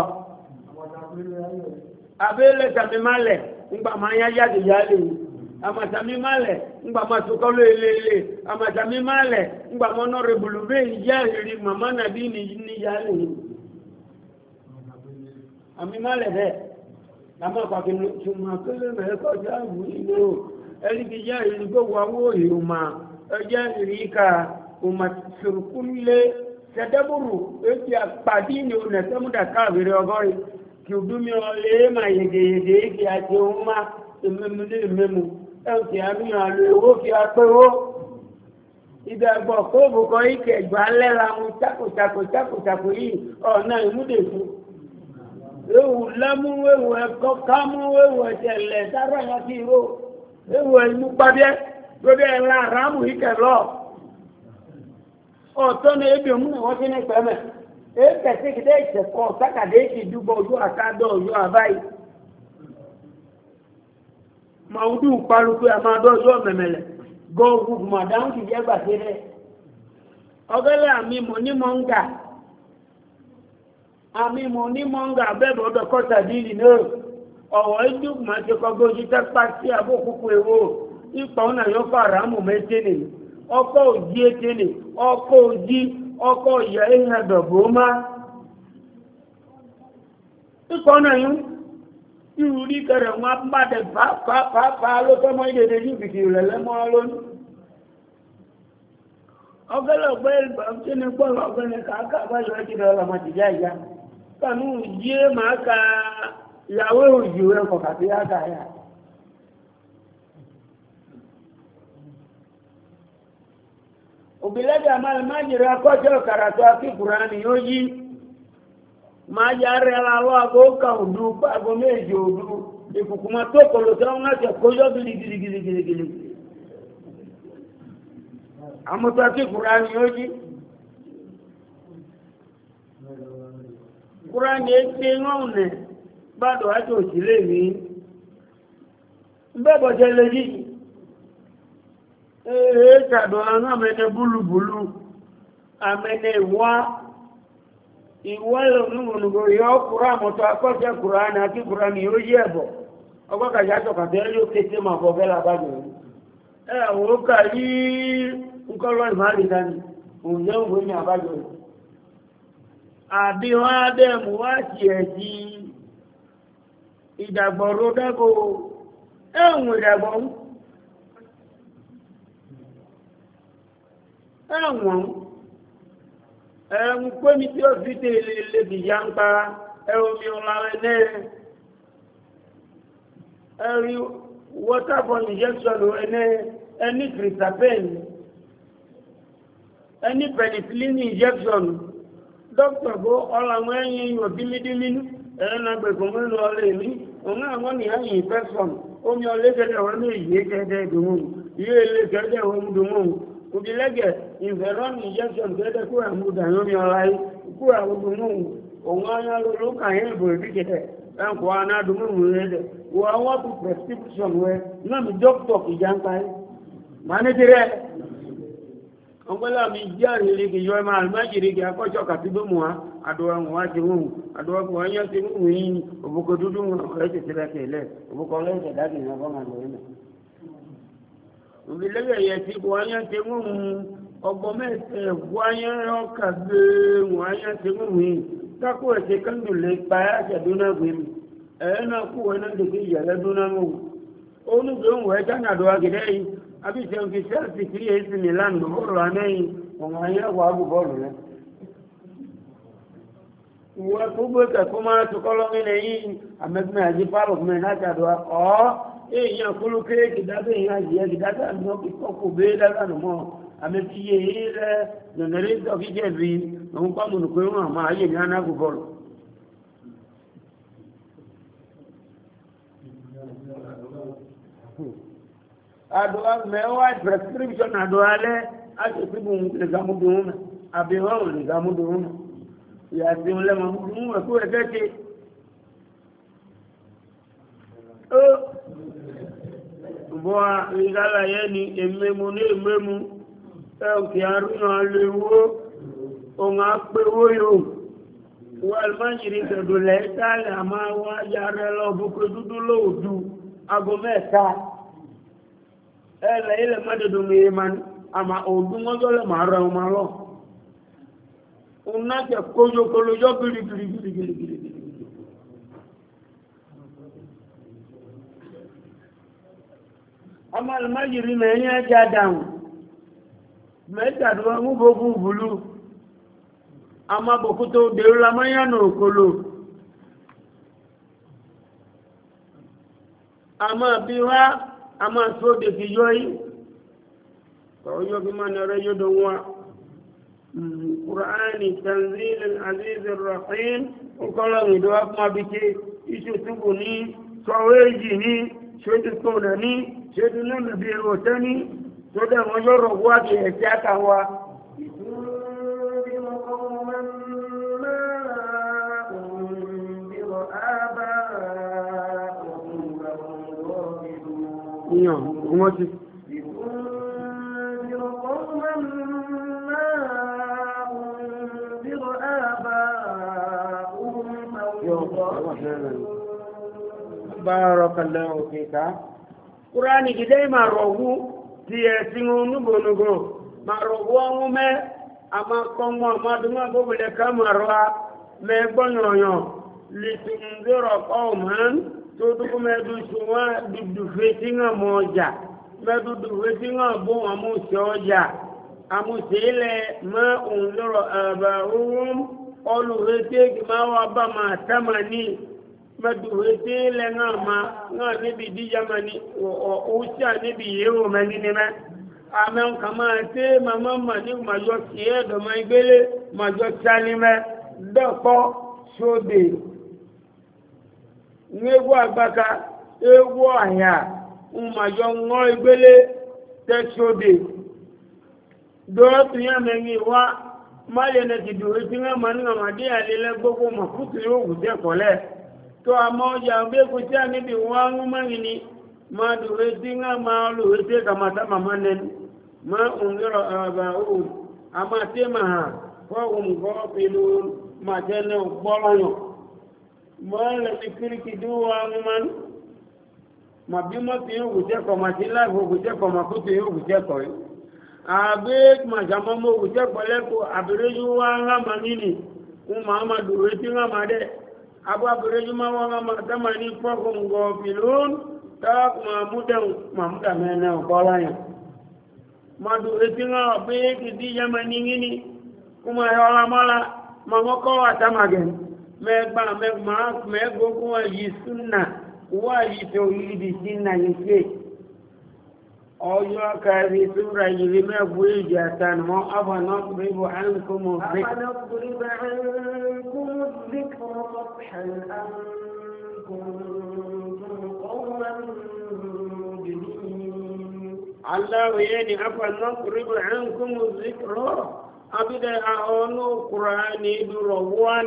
abẹ́lẹ̀ tàbí málẹ̀ ńgbà máa yá jáde yálé àmàtàmí málẹ̀ ńgbà máa tukọ́ lélẹ́lẹ́ àmàtàmí málẹ̀ ńgbà máa nọ́ rẹ̀ bùlùbẹ́ ìyá ìrì màmá nàbí ní yálé àmì má lẹ̀ bẹ́ẹ̀ lámà pàkì ṣùgbọ́n kéré mẹ́kọ́ já wù inú ẹ̀ríkì já ìrìgbò wàwó ìrùmà ẹjẹ́ ìrìkà òmà ṣùrùkúnlé ṣẹ̀dẹ́bùrù èkì àpàdé ní ọ̀nà sẹ́múdà káàbìrì ọgọ́rin kì í dúmí ọlẹ́ mà yèdèyèdè èkì àti ohun má ìmẹ́múlé ìmẹ́mú ẹ̀kì àmìyàn àlò owó kí a pé ó ìdàgbọ̀ kóòbù kọ́ ìkẹ̀ ìgbà lẹ́la mú chákòchákò chákòchákò yìí ọ̀nà ìmúdèfú ewu lámú ewu ẹ̀kọ́ kámú ewu ẹ̀tẹ̀lẹ̀ sára yẹn ti ró ewu ẹ̀mú pàdé lórí ẹ̀la àrámù ìkẹ̀ lọ ọ̀tọ́ ní ebi òmùnà wọ́n ti ní pẹ̀mẹ̀ èkẹ̀ sí kìdé ìṣẹ̀kọ́ sákàdé ìkì dúbọ̀ ojú àkádọ́ ojú àbáyé màúdù parukú àmàdọ́ ojú ọ̀mẹ̀mẹ̀lẹ̀ gọ́ọ̀gù màdáhùn ti jẹ́ gbàtí rẹ̀ ọgẹ́lẹ̀ àmì mọ̀ ní mọ́ngà àmì mọ̀ ní mọ́ngà bẹ́ẹ̀bọ̀ ọdọ̀ kọ́ta dìrì náà ọ̀wọ̀ ìjú máa ti kọgbó ojú tẹ́pá sí àbókùkù èwo ipa ọ̀nà yóò fara mọ̀ mẹ́tẹ́nì ọkọ̀ òjí ẹtẹ́nì ọkọ̀ òjí ọkọ̀ ìyá ìhàdọ̀bọ̀ má ipa ọ̀nà yóò ìrùrí kẹrẹ wọn bá dẹ̀ pàápàá ló tọ́mọ́ ìdèdè ní ìbìkì rẹ̀ lẹ́mọ́ lónìí ọgẹ́lẹ̀ ọgbẹ́ ìgbà tí ní pọ́lọ̀ ọgbẹ́ni kàákà báyọ̀ ẹ̀jìdọ̀ ọlọ́mọ jìjá ìyá kanú yé máa ka ìyàwó òjò ẹ̀kọ̀ kàtí ága yà òbílẹ́dẹ̀ àmàlì má jìrì akọ́jọ́ kàràtọ́ akíkùrá ni ó yí máa yá rẹ̀ lálọ́ àgọ́ òkà òdú àgọ́ méjì òdú ìkùkùmá tó kọlù tí wọ́n láti ẹ̀kọ́jọ́ gidigidigidigidi àmọ́tọ́ akíkùrá ni ó yí kúrá ní ẹ́tẹ́ wọ́n nẹ̀ gbádọ̀ ájò òsìlẹ̀ mi bẹ́bọ̀jẹ́ lè yí ẹ̀ẹ́ ṣàdọ̀ àwọn àmẹ́nẹ búlúbúlú àmẹ́nẹ ìwá ìwá ìrọ̀nùgbònùgbò yọ kúrá àmọ́tọ́ akọ́jẹ́ kúrá ní akíkùrá ni ó yí ẹ̀bọ̀ ọgbọ́kàjá tọ̀kàtẹ́ yóò kété mà fọ́ bẹ́lá bájọ̀ ẹ̀ àwọn ó kà yí ńkọ́lọ́ ìmáàlìdání òun yẹ́ òun ní àbájọ̀ àbí wọ́n á dẹ̀mù wá sí ẹ̀jì ìdàgbọ̀rọ̀ dágò ẹ̀hùn ìdàgbọ̀ ẹ̀wọ̀n ẹ̀hùn pé ní tí ó fi tèlé lèdì ya ń pa ẹ̀hùnmí ọ̀làwẹ̀ náà ẹ̀rí water for injection ẹni christapen ẹni penicillin injection dókítà bó ọlọ́wọ́ ẹ̀yìn ìwọ̀ dímídímínú ẹ̀rọ náà gbẹ̀kùn mẹ́rin ọlẹ́ mi òun àwọn ní ẹ̀yìn infection omi ọlẹ́gẹ̀dẹ̀ wọn ní ìyé gẹ́gẹ́ dùnmù ìyé ilé gẹ́gẹ́ wọn dùnmù òbílẹ́gẹ̀ ìfẹ̀rọ́n injection gẹ́gẹ́ kú àmúdà lórí ọlá yìí kú àwọn dùnmù òun ayá ló kà yẹn ìbò ìdíkẹ̀tẹ̀ ẹ̀kọ́ aná dùnmù rẹ̀ dẹ̀ wọ́n wọ́n kú prescription wẹ̀ náà mi dókítà kìjà ń pa yìí màá ní tirẹ̀ ọgbọ́lá mi járe lèkè yọ ẹmà àlùmájìrì kì akọ́jọ́ kàtí bó mú wa àdúrà wọn wá ti wọ́n àdúrà wọn wọ́n yẹ́ ti wọ́n yìí òbúkọ dúdú wọn ọ̀rẹ́ ti tẹ́lẹ̀ tẹ́lẹ̀ òbúkọ lẹ́sẹ̀ dákì ní ọgbọ́n àgbọ̀ yìí òbí lẹ́yẹ̀ yẹ ti wọ́n yẹ́ ti wọ́n ọgbọ́n mẹ́sẹ̀ wọ́n yẹ́ ọkà gbé wọ́n yẹ́ ti wọ́n yìí kákó ẹ̀sẹ̀ kẹ́ndù lè pa ẹ̀ṣẹ̀ dúnà gbé mi ẹ̀ẹ́ náà kú wọn náà dèkè ìyàlẹ́ dúnà mọ́ àbí ìṣẹ́un fi ṣẹ́ẹ̀sì kiri èsì milan bọ́ọ̀lù anẹ́yìn ọmọ ayẹ́wọ̀ agbó bọ́ọ̀lù rẹ̀ ìwọ̀n tó gbé kẹ̀kọ́ máa tó kọ́lọ́mí lẹ́yìn àmẹ́gbẹ́ àjí pálọ̀ fún ẹ̀ láti àdúrà ọ́ èèyàn kúlú kéèkì dábẹ́ èèyàn àjíyẹ́ gidátà ní ọkọ̀ bẹ́ẹ̀ dábàánù mọ́ àmẹ́bí yé rẹ̀ jẹ̀nẹ̀rẹ́tọ̀ kí jẹ̀bi òun pàmùnù pé wọ́n àmọ́ ayé ní anágù bọ́ọ̀lù àdúrà mẹ́wàá prescription àdúrà lẹ́ àṣẹ̀síbù nìgbàmúdùn àbíwọ̀n nìgbàmúdùn ìyàtí lẹ́mọ̀ mú ẹ̀kú ẹ̀kẹ́ ṣe ó bọ́ ìgbàláyé ni èmẹ́mú ní èmẹ́mú ẹ̀kì àrùnà léwó ohun àpéwó yóò wọ́n májìrí tẹ̀dùlẹ̀ ìtàlẹ̀ àmá wá yàrá lọ bukú dúdú lóòdú ago mẹ́ta ẹ̀lẹ̀ ilẹ̀ mọ́dẹ̀dùn mi ma ní àmà òdún mọ́jọ́ lẹ̀ máa rẹ̀ ọmọ lọ òun náà tẹ̀ kójókólójọ́ gírígírígírígírí ama almajiri menye aja down meta do mu bobu bulu ama bokuto de la manya no kolo ama biwa ama so de kiyoyi ko yo bi man rayo do wa qur'ani tanzil al-aziz ar-rahim o kala mi do ma bi ke isu tubuni soweji ni shedu kona ni shedu na nabi rotani to da mo yo ro wa ke e aka wa Yo, como se بارك الله فيك قراني كده ما روغو تي سينو نغو نغو ما روغو ما اما كومو ما دما بوبله كاماروا ما غنيو لتنذر قوما تودو ما دوشوا ددو فيتينغا موجا ما ددو فيتينغا بو امو شوجا امو سيله ما انذر اباهم قالوا هيك ما وابا ما تمني maduwete le nga ma nga ne bi di jamani o o cha ne bi yewo mani ne ma amen kama te mama ma ni ma yo tie do ma igbele ma yo chani me dopo sode ngewo agbaka ewo aya ma yo ngo igbele te sode do tuya me ni wa ma le ne ti duwete nga ma ni ma di ale le gbogbo ma kutu yo gute kole to amoja mbegu cha nibi wangu mangini ma duwetinga ma luwete kama tama manen ma ungira abau ama tema ha fa um gofilun ma jene bolonyo ma la fikiri kidu wangu man ma bima tiyo guje ko ma tila go guje ko ma kutu yo guje ko abe ma jama mo guje ko le ko abireju wanga mangini uma ma duwetinga ma de abu abirejuma wanga matamani poko ngofilun tak mamudan mamuda mena kolanya madu etinga be kidi jamani ngini kuma yola mala mangoko atamagen me ba me ma me gogo wa yisunna wa yito yidi sinna yike oyo kari sura yili me buija tan mo abana bibu ankum أفنضرب عنكم الذكر صفحا أن كنتم قوما مجرمين الله يعني أفنضرب عنكم الذكر أبدا أعنو قرآن دروان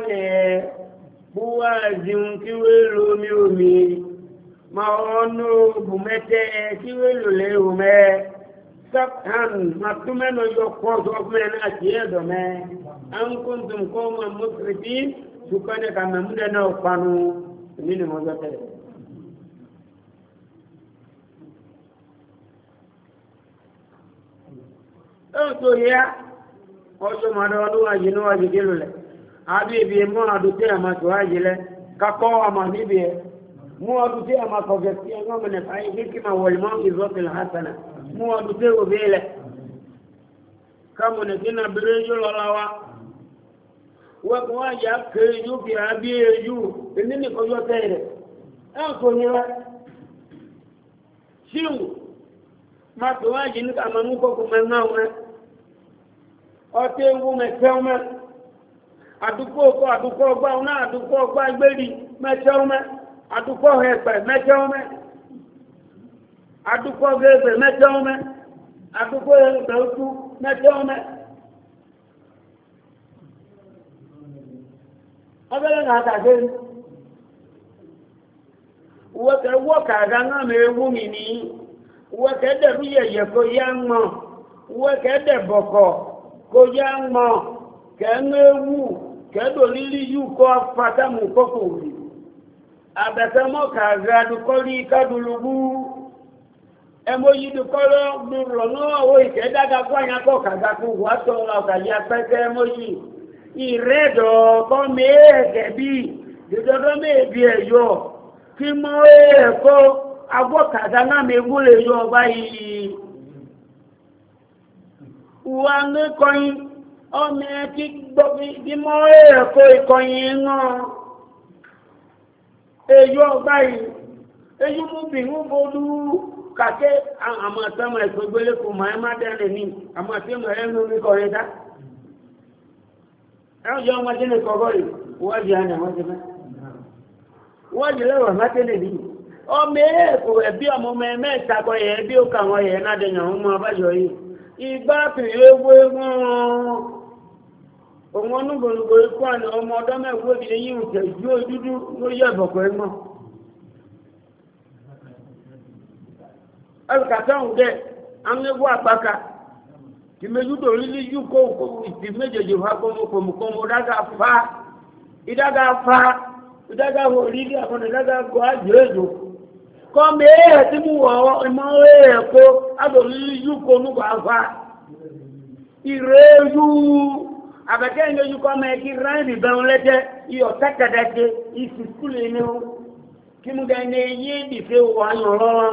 بوازن كويلو ميومي ما أعنو بمتة كويلو ليومي سبحان مكتومن يقول من أشياء ما أن كنتم قوما مسرفين سكان كما مدنا وقانو من مزاتر أنتو يا أنتو ما دونوا أجنوا أجيلوا أبي بي مو أدوتي أما تواجله كقوا أما نبيه مو أدوتي أما كوجتي أما من فاي هكما والموعظة الحسنة mu adute obele kama ne kina birejo lolawa wa kwa ya ke yu bi abi yu nini ko yo tere an ko ni wa shiu ma to wa jin ka ma mu ko ko me na wa o te wu me te o me aduko ko aduko gba una aduko gba gberi me te o me aduko he pe me te o me adukọ gẹ́gẹ́ mẹ́tẹ́ ọmọ adukọ ẹgbẹ̀ ojú mẹ́tẹ́ ọmọ ọbẹ̀lẹ̀ náà tàbí wọ́kẹ̀ wọ́kẹ̀ àgá náà mẹ́ ewu mi ní wọ́kẹ̀ dẹ̀rú yẹ̀yẹ̀ kó yá ń mọ̀ wọ́kẹ̀ dẹ̀ bọ̀kọ̀ kó yá ń mọ̀ kẹ́ẹ̀mẹ́ ewu kẹ́ẹ̀dọ̀ lílí yú kọ́ pátámù kọ́kọ̀ òrì àbẹ̀fẹ́ mọ́kà àgá adukọ́ rí kádùlùgbù ẹmọ yìí tó kọ́ lọ gbùrọ̀ náà ó ìkẹ́ dáadáa fún àyàkọ́ kàgà fún wà tó ń la ọ̀kàyà pẹ́kẹ́ ẹmọ yìí ìrẹ́dọ̀ kọ́ mẹ́ẹ̀kẹ́ bí dídọ́dọ́ mẹ́ẹ̀bí ẹ̀yọ kí mọ́ ẹ̀kọ́ agbọ́kàtà náà mi wúlò yọ ọba yìí wà ní kọyìn ọmọ ẹtí gbọ́bí bí mọ́ ẹ̀kọ́ ìkọyìn náà èyí ọba yìí èyí mú bí mú bolú kàkẹ́ àmọ́ àtàmọ̀ ìpégbélé kò máa má dẹ́rẹ̀ ní àmọ́ àtàmọ̀ ẹ̀rọ mi kọ̀ rẹ̀ dá ẹ̀rọ jẹ́ ọmọdé ní kọ̀ọ̀kọ̀ rẹ̀ wọ́n di àná wọ́n ti mẹ́ wọ́n di lẹ́wọ̀n mátẹ́lẹ̀ nìyí ọmọ èèkò ẹ̀bí ọmọ mẹ́mẹ́ ìtakọ̀ yẹ ẹbí ó kà wọ́n yẹ nádẹ̀yàn ọmọ abájọ yìí ìgbà pìrì ewé wọn òun onúgbòrògbò ikú àná ọmọ ọdọ́ mẹ́wọ́ ìdílé yìí ń tẹ̀ ju ojúdú ló yẹ ẹ̀bọ̀kọ̀ ẹ̀ mọ́ ẹ̀rùkàtà ń dẹ̀ amẹ́wọ́ àpáka tí méjì tó rí ní yú kó ìtì méjèèjì fa kọmọkọmọ dága fa ìdága fa ìdága wò rí ní àkọ́nà ìdága gọ́ àjẹ́jò kọ́mọ èèyàn tí mú wọ́ ìmọ̀ èèyàn kó adòrí yú kó nígbà fa ìrẹ́yú àbẹ̀kẹ́ ìlẹ́yú kọ́mọ ẹ̀kí ráìnì bẹ̀rún lẹ́tẹ́ iyọ̀ tẹ́kẹ̀dẹ́kẹ́ ìsìnkúlẹ̀ ní ó kí mú dẹ́ ní yé ìdìfẹ́ wà yàn lọ́rọ́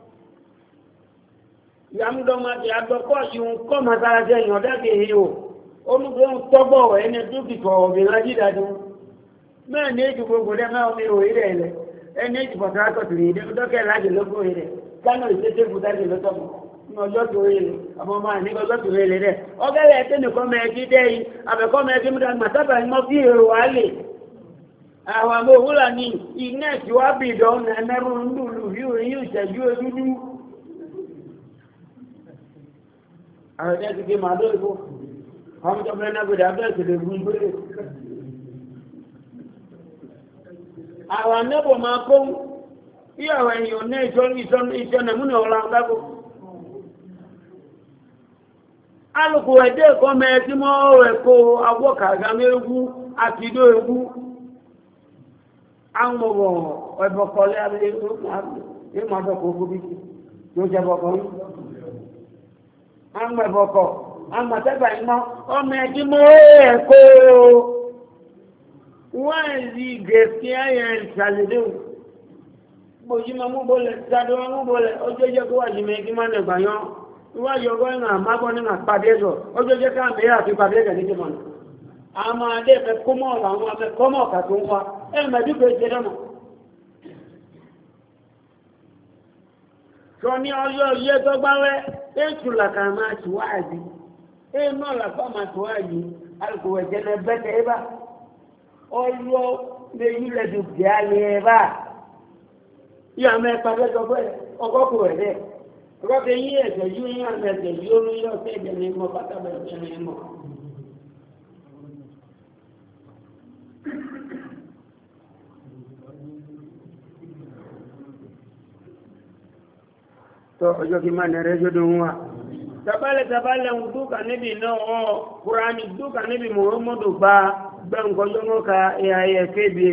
yàmúdọ́mọdé agbọ́kọ́ yìí ń kọ́ masalasi ẹ̀yàn dẹ́kẹ̀ èyí o olùgbé ń tọ́gbọ̀ ẹni dúkìtọ̀ ọ̀gbìn ajídájú mẹ́rin ní èjì gbogbo dẹ́ mẹ́rin mi ò rí rẹ̀ lẹ̀ ẹni èjì pọ̀tà akọ̀tù rí dọ́kẹ́ láti lókò rí rẹ̀ kánò ìṣẹ́ṣẹ́ fún dájú lọ́tọ̀mọ̀ ní ọjọ́ tó rí rẹ̀ ọmọ máa ní ọjọ́ tó rí rẹ̀ ọgẹ́lẹ̀ ẹ̀tẹ́ nìkan mẹ́ẹ̀kí dẹ́ yìí àbẹ̀kọ́ mẹ́ẹ̀kí mú dàgbà sábà ń mọ́ sí èrò wá lè àwọn àmọ́ òwúrà ní iná ìtìwábì ìdán ẹ̀mẹ́rù ń lùlù yóò rí ìṣẹ́jú ojúdú àwọn ẹ̀jẹ̀ ti ké máa lórí fún àwọn ọmọdé ọmọdé náà gbèdé abẹ́ ìṣẹ̀lẹ̀ ìlú ìgbèrè àwọn anẹ́bọ̀ máa kó bí àwọn èèyàn ní ìṣọ́nà múnà ọ̀la ọ̀gágó alùpù ẹ̀dẹ́ ẹ̀kọ́ mẹ́ tí mọ́ rẹ̀ kó agbókàgá mẹ́rẹ́gú àti ìdó egú àwọn ọmọ ẹ̀bọ̀kọ̀lẹ́ abẹ́ agbẹ̀bọ̀kọ̀ agbàtẹ́gbà iná ọmọ ẹ̀dí mọ́ ẹ̀kọ́ wọ́n rí gẹ̀ẹ́sì ayẹ ìsàlẹ̀dẹ́ gbòjímọ̀ múbọ̀lẹ̀ sádọ́wọ́ múbọ̀lẹ̀ ọjọ́ jẹ́ kó wà jímẹ̀ kí má nẹ̀gbà yán wáyé ọgọ́ ìrìn àmágbọ́ ní àpàdéjọ́ ọjọ́ jẹ́ ká mẹ́rẹ́ àti pàdéjọ́ ní jẹ́mọ̀ àmà adé ẹ̀fẹ́ kọ́mọ̀ àwọn afẹ́ kọ́mọ̀ ọ̀kà tó ń fa ẹ̀mẹ̀dúkọ̀ ìṣẹ́dọ́mọ̀ sọ ní ọjọ́ yẹ́ tó gbáwẹ́ ètù làkà máa tù wáàdì èèmọ̀ làkà máa tù wáàdì alùpùpù ẹ̀jẹ̀ náà bẹ́tẹ̀ ẹ̀ bá ọyọ́ lè yí lẹ́dù bíi alẹ́ ẹ̀ bá yí àmọ́ ẹ̀ pàṣẹ sọ pé ọgọ́kù rẹ̀ dẹ̀ ọgọ́kù yí ẹ̀sẹ̀ yí yí àmọ́ ẹ̀sẹ̀ yí ó ní yọ̀ sẹ́ ẹ̀jẹ̀ ní mọ́ pátá bẹ̀rẹ̀ ní mọ́. ọjọ́ kí máa nẹ̀rẹ́ jọ́dọ̀ wọn tàbálẹ̀ tàbálẹ̀ ń dúkà níbi náà ọ́ kúránì dúkà níbi muhammadu bá gbẹ́ǹkọjọ́ mọ́ka ẹ̀yà kébi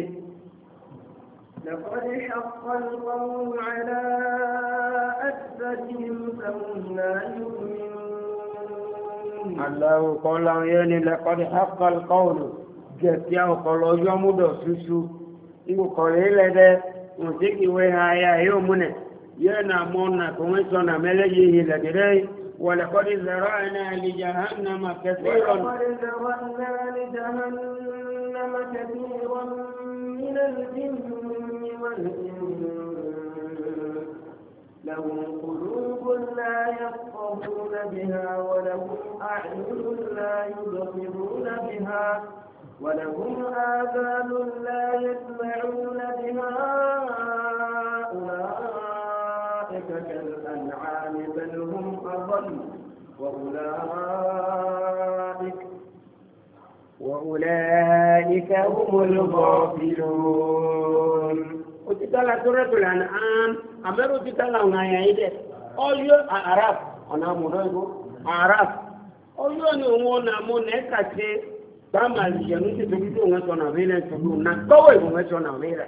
لقد حق القول على أكثرهم فهم لا يؤمنون الله قال يعني لقد حق القول جت يا قول يوم سوسو إنه قال لده متكي وها يا يومنا ينا مونا كومسونا ملجيه لدري ولقد ذرأنا لجهنم كثيرا ولقد ذرأنا لجهنم كثيرا من الجن والإنس لهم قلوب لا يفقهون بها ولهم أعين لا يبصرون بها ولهم آذان لا يسمعون بها أولئك كالأنعام بل هم أضل وأولئك وأولئك هم الغافلون وتتلى سورة الأنعام أمروا تتلى ونعيده أوليو أعراف أنا مريض أعراف أوليو نعمونا منكتي bama yẹnu ti tóbi tó wọn sọnà abẹ́lẹ̀ tóbi na kọ́wọ́ ìwọ̀n wọn sọnà abẹ́lẹ̀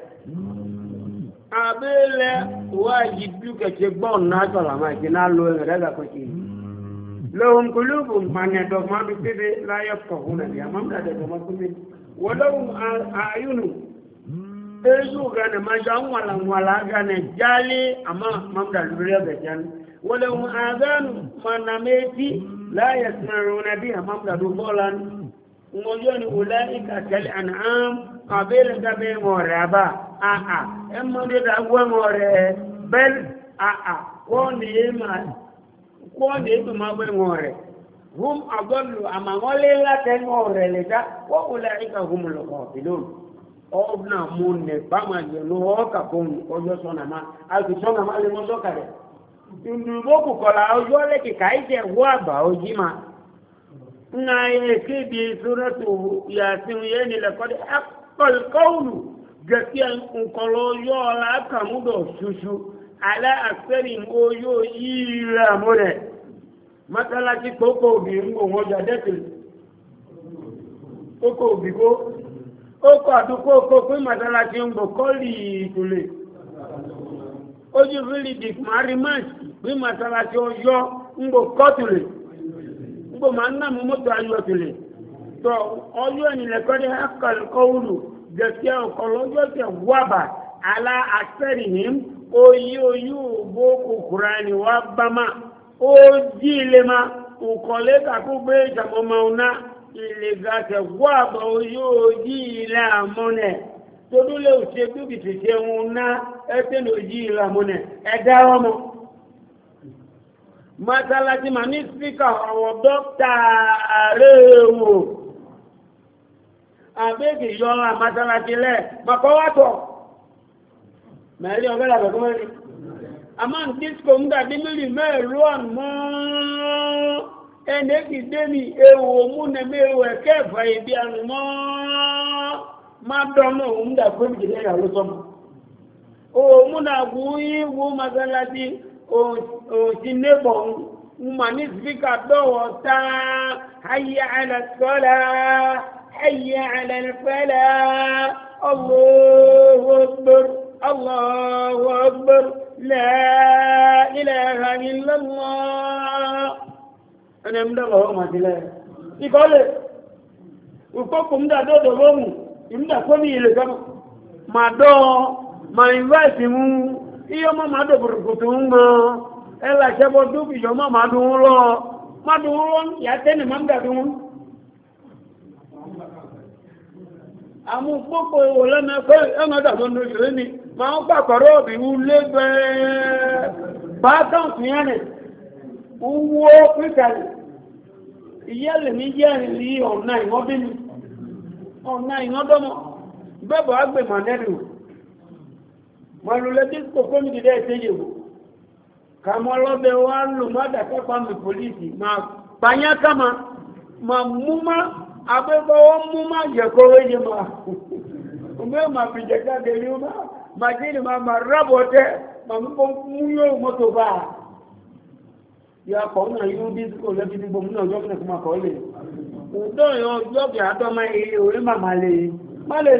abẹ́lẹ̀ wà yìí bí kẹ̀kẹ́ gbọ́n náà sọ̀rọ̀ àmà ìdí náà lo ẹ̀rẹ́ dàkọ̀tì lọ́wọ́n kúlùkù mànẹ̀dọ̀ máa bí pépé láyé kọ̀ọ̀hún nàbí àmọ́ dàdẹ̀dọ̀ máa pépé wọ́n lọ́wọ́n àyùnù ezu gane maja wala wala gane jali ama mamda lure bejan wala hum adhan manameti la yasma'una biha mamda dubolan ngojoni ulaika kal an'am abel gabe moraba a a emmo de da gwa more bel a a ko ni ma ko ni to ma gwa more hum adallu ama ngole la ten more le da wa ulaika humul ghafilun obna munne bama je lo ka kon ojo sona ma alki sona ma le mo so kare ndu boku kola ojo le ki kaije wa ba ojima na ye ke bi suratu yasin yeni la qad haqqal qawlu gaskiya nkolo yo la kamudo shushu ala aksari oyo yira mure masala ti koko bi ngo moja detil koko bi ko oko aduko ko pe masala ti ngo koli tule oju really dik marimas bi masala ti oyo ngo kotule ngo manna mo moto ayo tule to oyo ni le ko de haqqal qawlu gaskiya kolojo te waba ala aksarihim oyi oyi boku qur'ani wabama o jilema ukole ka ku be jamo mauna ile gate waba oyi oji la mone to dule o se du bi se una ete no ji la mone e dawo mo masala ti mani speaker o doctor rewo abegi yola masala tile makowato meri ogala ko meri aman disco mda dimili me ruan mo ene ki demi ewo mu ne mewe ke fa ibi anu mo ma dono mda ko mi le ya lo so o mu na gu yi wu masala ti o o ti nebo mani speaker do ta hayya ala salat حي على الفلاح الله أكبر الله أكبر لا إله إلا الله أنا مدغه ما تلا يقول وكم دا دو دو بوم إمدا كوني لكم ما دو ما يواسمو iyo ma do burkutunga ela chabo dubi yo ma do lo ma do lo ya tene mamda dun àmú pópò ìwò lẹ́nà pé ẹ̀mọ́dà tó ń lóṣèlú ní máa ń pàkọ̀rọ̀ òbí wúlé gbẹ̀ẹ́ bátọ̀ǹtì yẹn nì wúwó pítàlì ìyẹ́lẹ̀ ní jẹ́rìn ní ọ̀nà ìwọ́bínú ọ̀nà ìwọ́dọ́mọ́ bẹ́bọ̀ agbèmọ̀ nẹ́rù mọ̀lúlẹ́ tí kò kó mi dìde ìtẹ́yẹ̀wò kàmọ́ lọ́bẹ̀ wá lò mọ́dà kẹ́kọ̀ọ́ mi pòlìsì máa pàyà kama máa mú má abẹ́bọ́ wọ́n mú máa jẹ́kọ́ wéjì máa ọmọ ma fi jẹ́ká gẹ̀lú máa ma jí ni máa ma rábọ̀ tẹ́ ma mú mú yóò mọ́tò bá yà kọ́ náà yóò dísíkò lẹ́bí ní gbogbo náà jọ́pínà kó máa kọ́ lè ọ̀dọ́ yóò jọ́pì àtọ́ máa ilé orí màmá lè má lè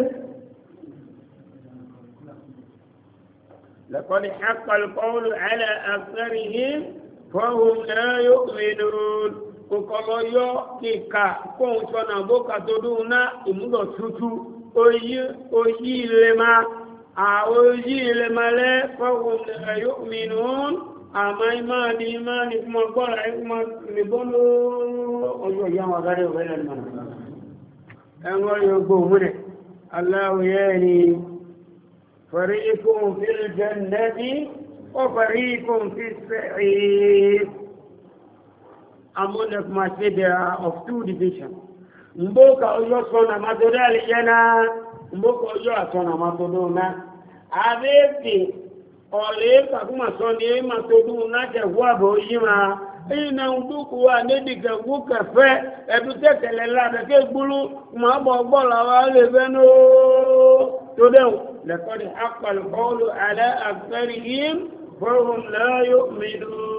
لقد حق القول على أكثرهم فهم لا يؤمنون kokolo yo kika ko sona boka toduna imudo tutu oyi oyi lema a oyi lema le fa hum la yu'minun ama imani imani kuma kola kuma ni bono oyo ya wa gare wala man engo yo go mune allah yani fariqun fil jannati wa fariqun fis sa'ir among the there are of two divisions. Mboka oyo sona matodali alijana, mboka oyo asona matodona. Abeti ole kakuma soni matodona ke wabo yima. Ina nduku wa nedi ke wuka fe edute la de ke gbulu ma bo bo la wa le beno. Todeu laqad haqqa al-qawlu ala aktharihim fa hum la yu'minun.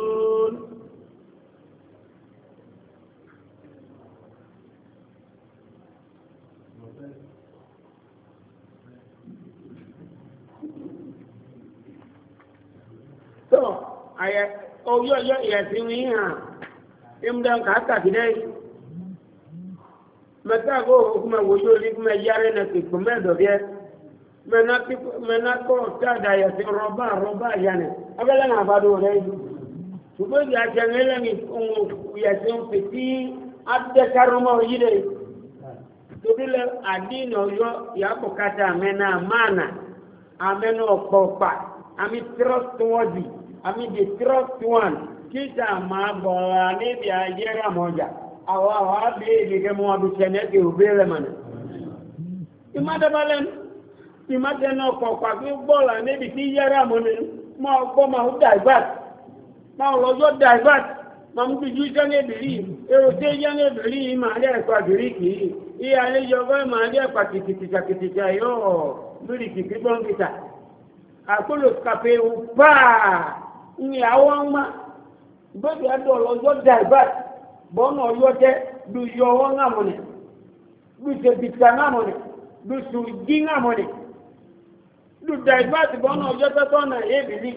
Aya oyo yo ya simi ha imdan ka ka kidai mata go kuma wojo li kuma yare na ki kuma do bia menaki menako tada ya si roba roba yani agala na bado le subo ya jangela ni ya si peti adde karuma yide to dile adino yo ya bokata mena mana ameno popa ami trustworthy ami the trust one kita ma bola ni dia jera moja awa awa be ni ke mo abu chene ke ubele mana imada balen imada no popa ki bola ni bi ti jera mo ni mo ko ma u divert ma lo yo divert ma mu ju jange biri e o te jange biri ma le kwa biri ki i ale yo go ma le kwa kititi kititi yo biri ki ki bon kita akolo skape upa ni awon ma gbogbo ado lojo divert bono yote du yo won amone du se bitana amone du su jinga amone du divert bono yote to na ebili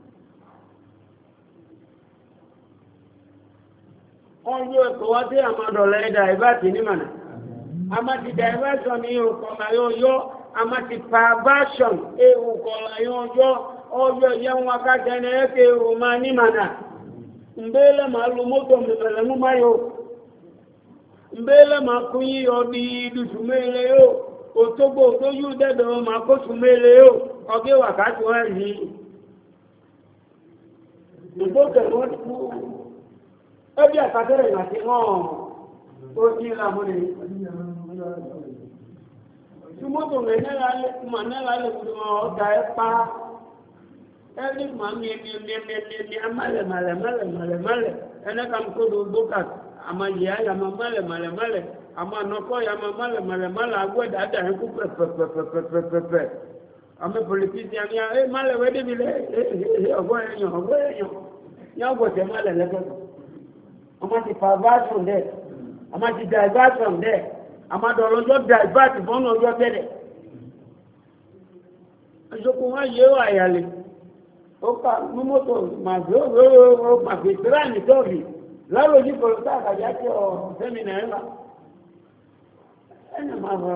on yo to wa te amado le divert ni mana amati diversion ni o ko ma yo yo amati perversion e o ko la yo yo ojo yan wakati na yake rumani mana mbele malumoto mbele mumayo mbele makunyi odi dusumele yo otogbo to yu dedo makosumele yo oge wakati wa yi mboke mo ebi akatere na ti won o ti la mo ni sumoto menela le manela le mo da e pa ẹni máa mi mi mi mi mi mi amálẹ̀ malẹ̀ malẹ̀ malẹ̀ malẹ̀ ẹni kà ń kó do dókà àmà yìí ayà máa malẹ̀ malẹ̀ malẹ̀ àmà nọkọ́ yà máa malẹ̀ malẹ̀ malẹ̀ agbẹ́ dáadáa ẹ̀kú pẹ̀pẹ̀pẹ̀pẹ̀pẹ̀pẹ̀ àmì politician ni ẹ malẹ̀ wẹ́ débi lẹ ọgbọ́ ẹ̀yàn ọgbọ́ ẹ̀yàn ní ọgbọ̀tẹ̀ malẹ̀ lẹ́gbẹ̀ẹ́ àmà ti perversion dẹ̀ àmà ti diversion dẹ̀ àmà dọ̀lọ́jọ́ divert fọ́nà ọjọ́ tẹ́lẹ̀ ẹ̀ṣọ́kùn wọn yé wà yàlẹ̀ oka numoto mazoro mafitrani tobi lalo jiko taka yake o semina ema ena mava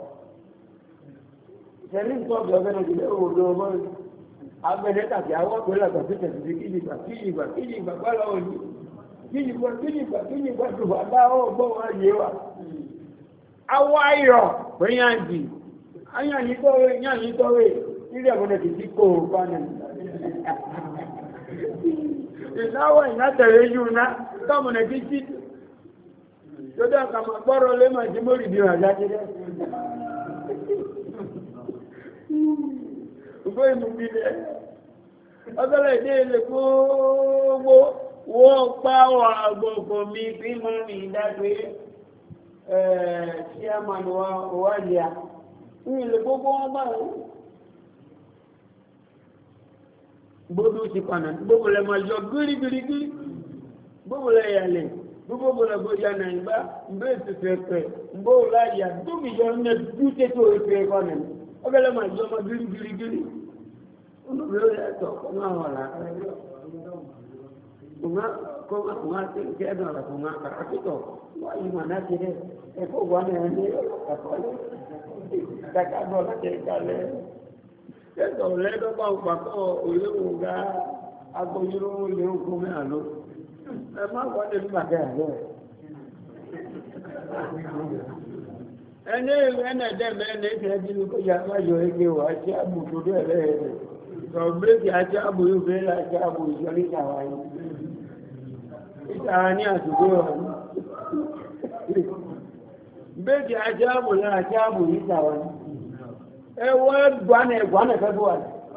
serin to gavana dile o do mo abeneta ya wa kwela kwa sita zikiji kwa kiji kwa kiji kwa bala o kiji kwa kiji kwa kiji kwa do bala o bo wa yewa awayo byanji anya ni to we nya ni to we ile abone kitiko bana ìnáwó ìnátẹ̀rẹ̀ yìí ná tọ́mùnà títí tó dá kàmà gbọ́rọ̀ lé máa jí mórí bí wàjá jí rẹ̀ ọgbọ́ ìmú bí rẹ̀ ọgọ́lẹ̀ ìdí ilẹ̀ gbogbo wọ́n pàwọ̀ àgbọ̀gbọ̀ mi bí mọ́ mi dágbé ṣí àmàlù wáyà ní ilẹ̀ gbogbo wọn báyìí gbogbo ti pana gbogbo le ma yo giri giri giri gbogbo le yale gbogbo le bo ya na ngba mbe se pepe mbo la ya du mi yo ne du te to e pe ko ne o le ma yo ma giri giri giri uno lo ya to ko na wala kuma ko ma ma te ke da la kuma ka ti to wa yi ma na ti de e ko wa ne ne ka ko ta ka do la te ka le ẹ̀tọ̀ lẹ́dọ́gbà òpàkọ́ olóòwò ga agbóyúrò olè òkú mẹ́rin ló ẹ má wọ́dé ní bàtẹ́ àlọ́ ẹni ẹnẹ̀dẹ́ mẹ́rin ẹ̀kẹ́ ẹbí ní kó yà máa yọ ẹgbẹ́ wà á ṣe àbò tó dẹ̀ lẹ́ẹ̀rẹ̀ sọ bírèkì á ṣe àbò yóò fẹ́ láti àbò ìṣọ́lé ìṣàwà yìí ìṣàwà ní àtúgbò wọn bírèkì á ṣe àbò láti àbò ìṣàwà yìí ẹwọ́ ẹgbàánà ẹgbàánà fẹ́bùwà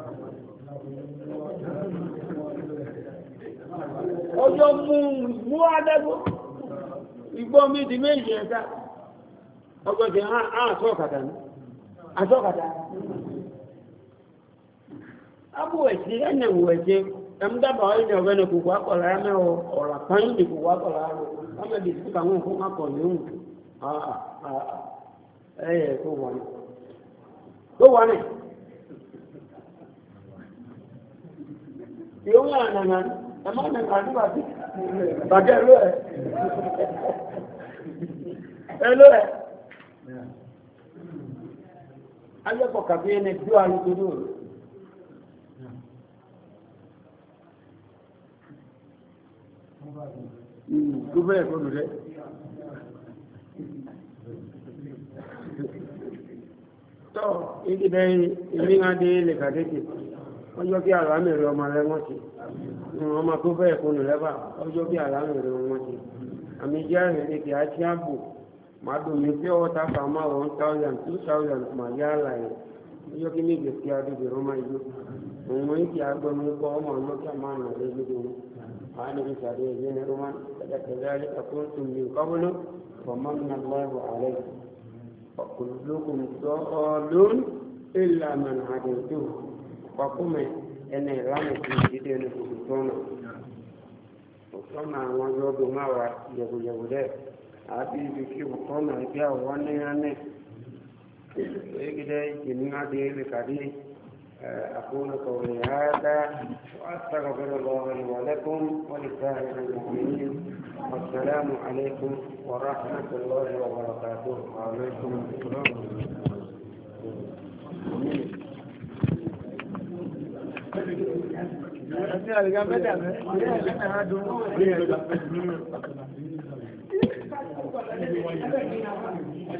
ọjọ́ mú mú adẹ́gbó igbó mi di méjì ẹ̀ta ọgbọ̀dẹ̀ àṣọ́kàtà ní àṣọ́kàtà abúwẹ̀sí ẹnẹ̀wẹ̀sí ẹmúdábà ọ̀yìn ọ̀gbẹ́ni kòkó akọ̀lá ẹmẹ́ ọ̀rà pàáyìn ní kòkó akọ̀lá ọmọdé sí kàwọn fún akọ̀lá ẹ̀hùn ẹ̀yẹ̀ tó wọ́n tó wà ní yóò wà nànà ẹmọ́ nànà àdúrà sí bàjẹ́ ẹlò ẹ̀ ẹlò ẹ̀ ayẹ́pọ̀ kàbí ẹni tí wàá lóko ní òru. tó bẹ́ẹ̀ kọ́ lù rẹ̀. tọ́ igi bẹ́ẹ̀ ilé ńlá dé lè kàdékè ọjọ́ kí àlámẹ̀rẹ̀ ọmọ rẹ̀ wọ́n ti ọmọ tó bẹ́ẹ̀ kọ́ lù rẹ̀ bá ọjọ́ kí àlámẹ̀rẹ̀ wọ́n ti àmì jẹ́ àrẹ̀lẹ̀ kí a ti àbò máa dùn mí pé ọwọ́ ta máa one thousand two thousand máa yá àlàyé ọjọ́ kí ní ìgbésí adébẹ̀ ọmọ ìlú òun mọ̀ ní kí agbọ́n kọ́ ọmọ ọmọ kí a máa nà lé lóde wọn. وعن ابن سعدي بن رومان كذلك كنتم من قبل فمن الله عليكم فكلكم ضال إلا من هديته فقم أن رمى في جدين فسطونا فسطونا وجود ما يبو يبو ده أبي بكي فسطونا إذا وانا يعني إذا جميع دي بكاري أقول قولي هذا وأستغفر الله لي ولكم ولسائر المؤمنين والسلام عليكم ورحمة الله وبركاته. وعليكم السلام.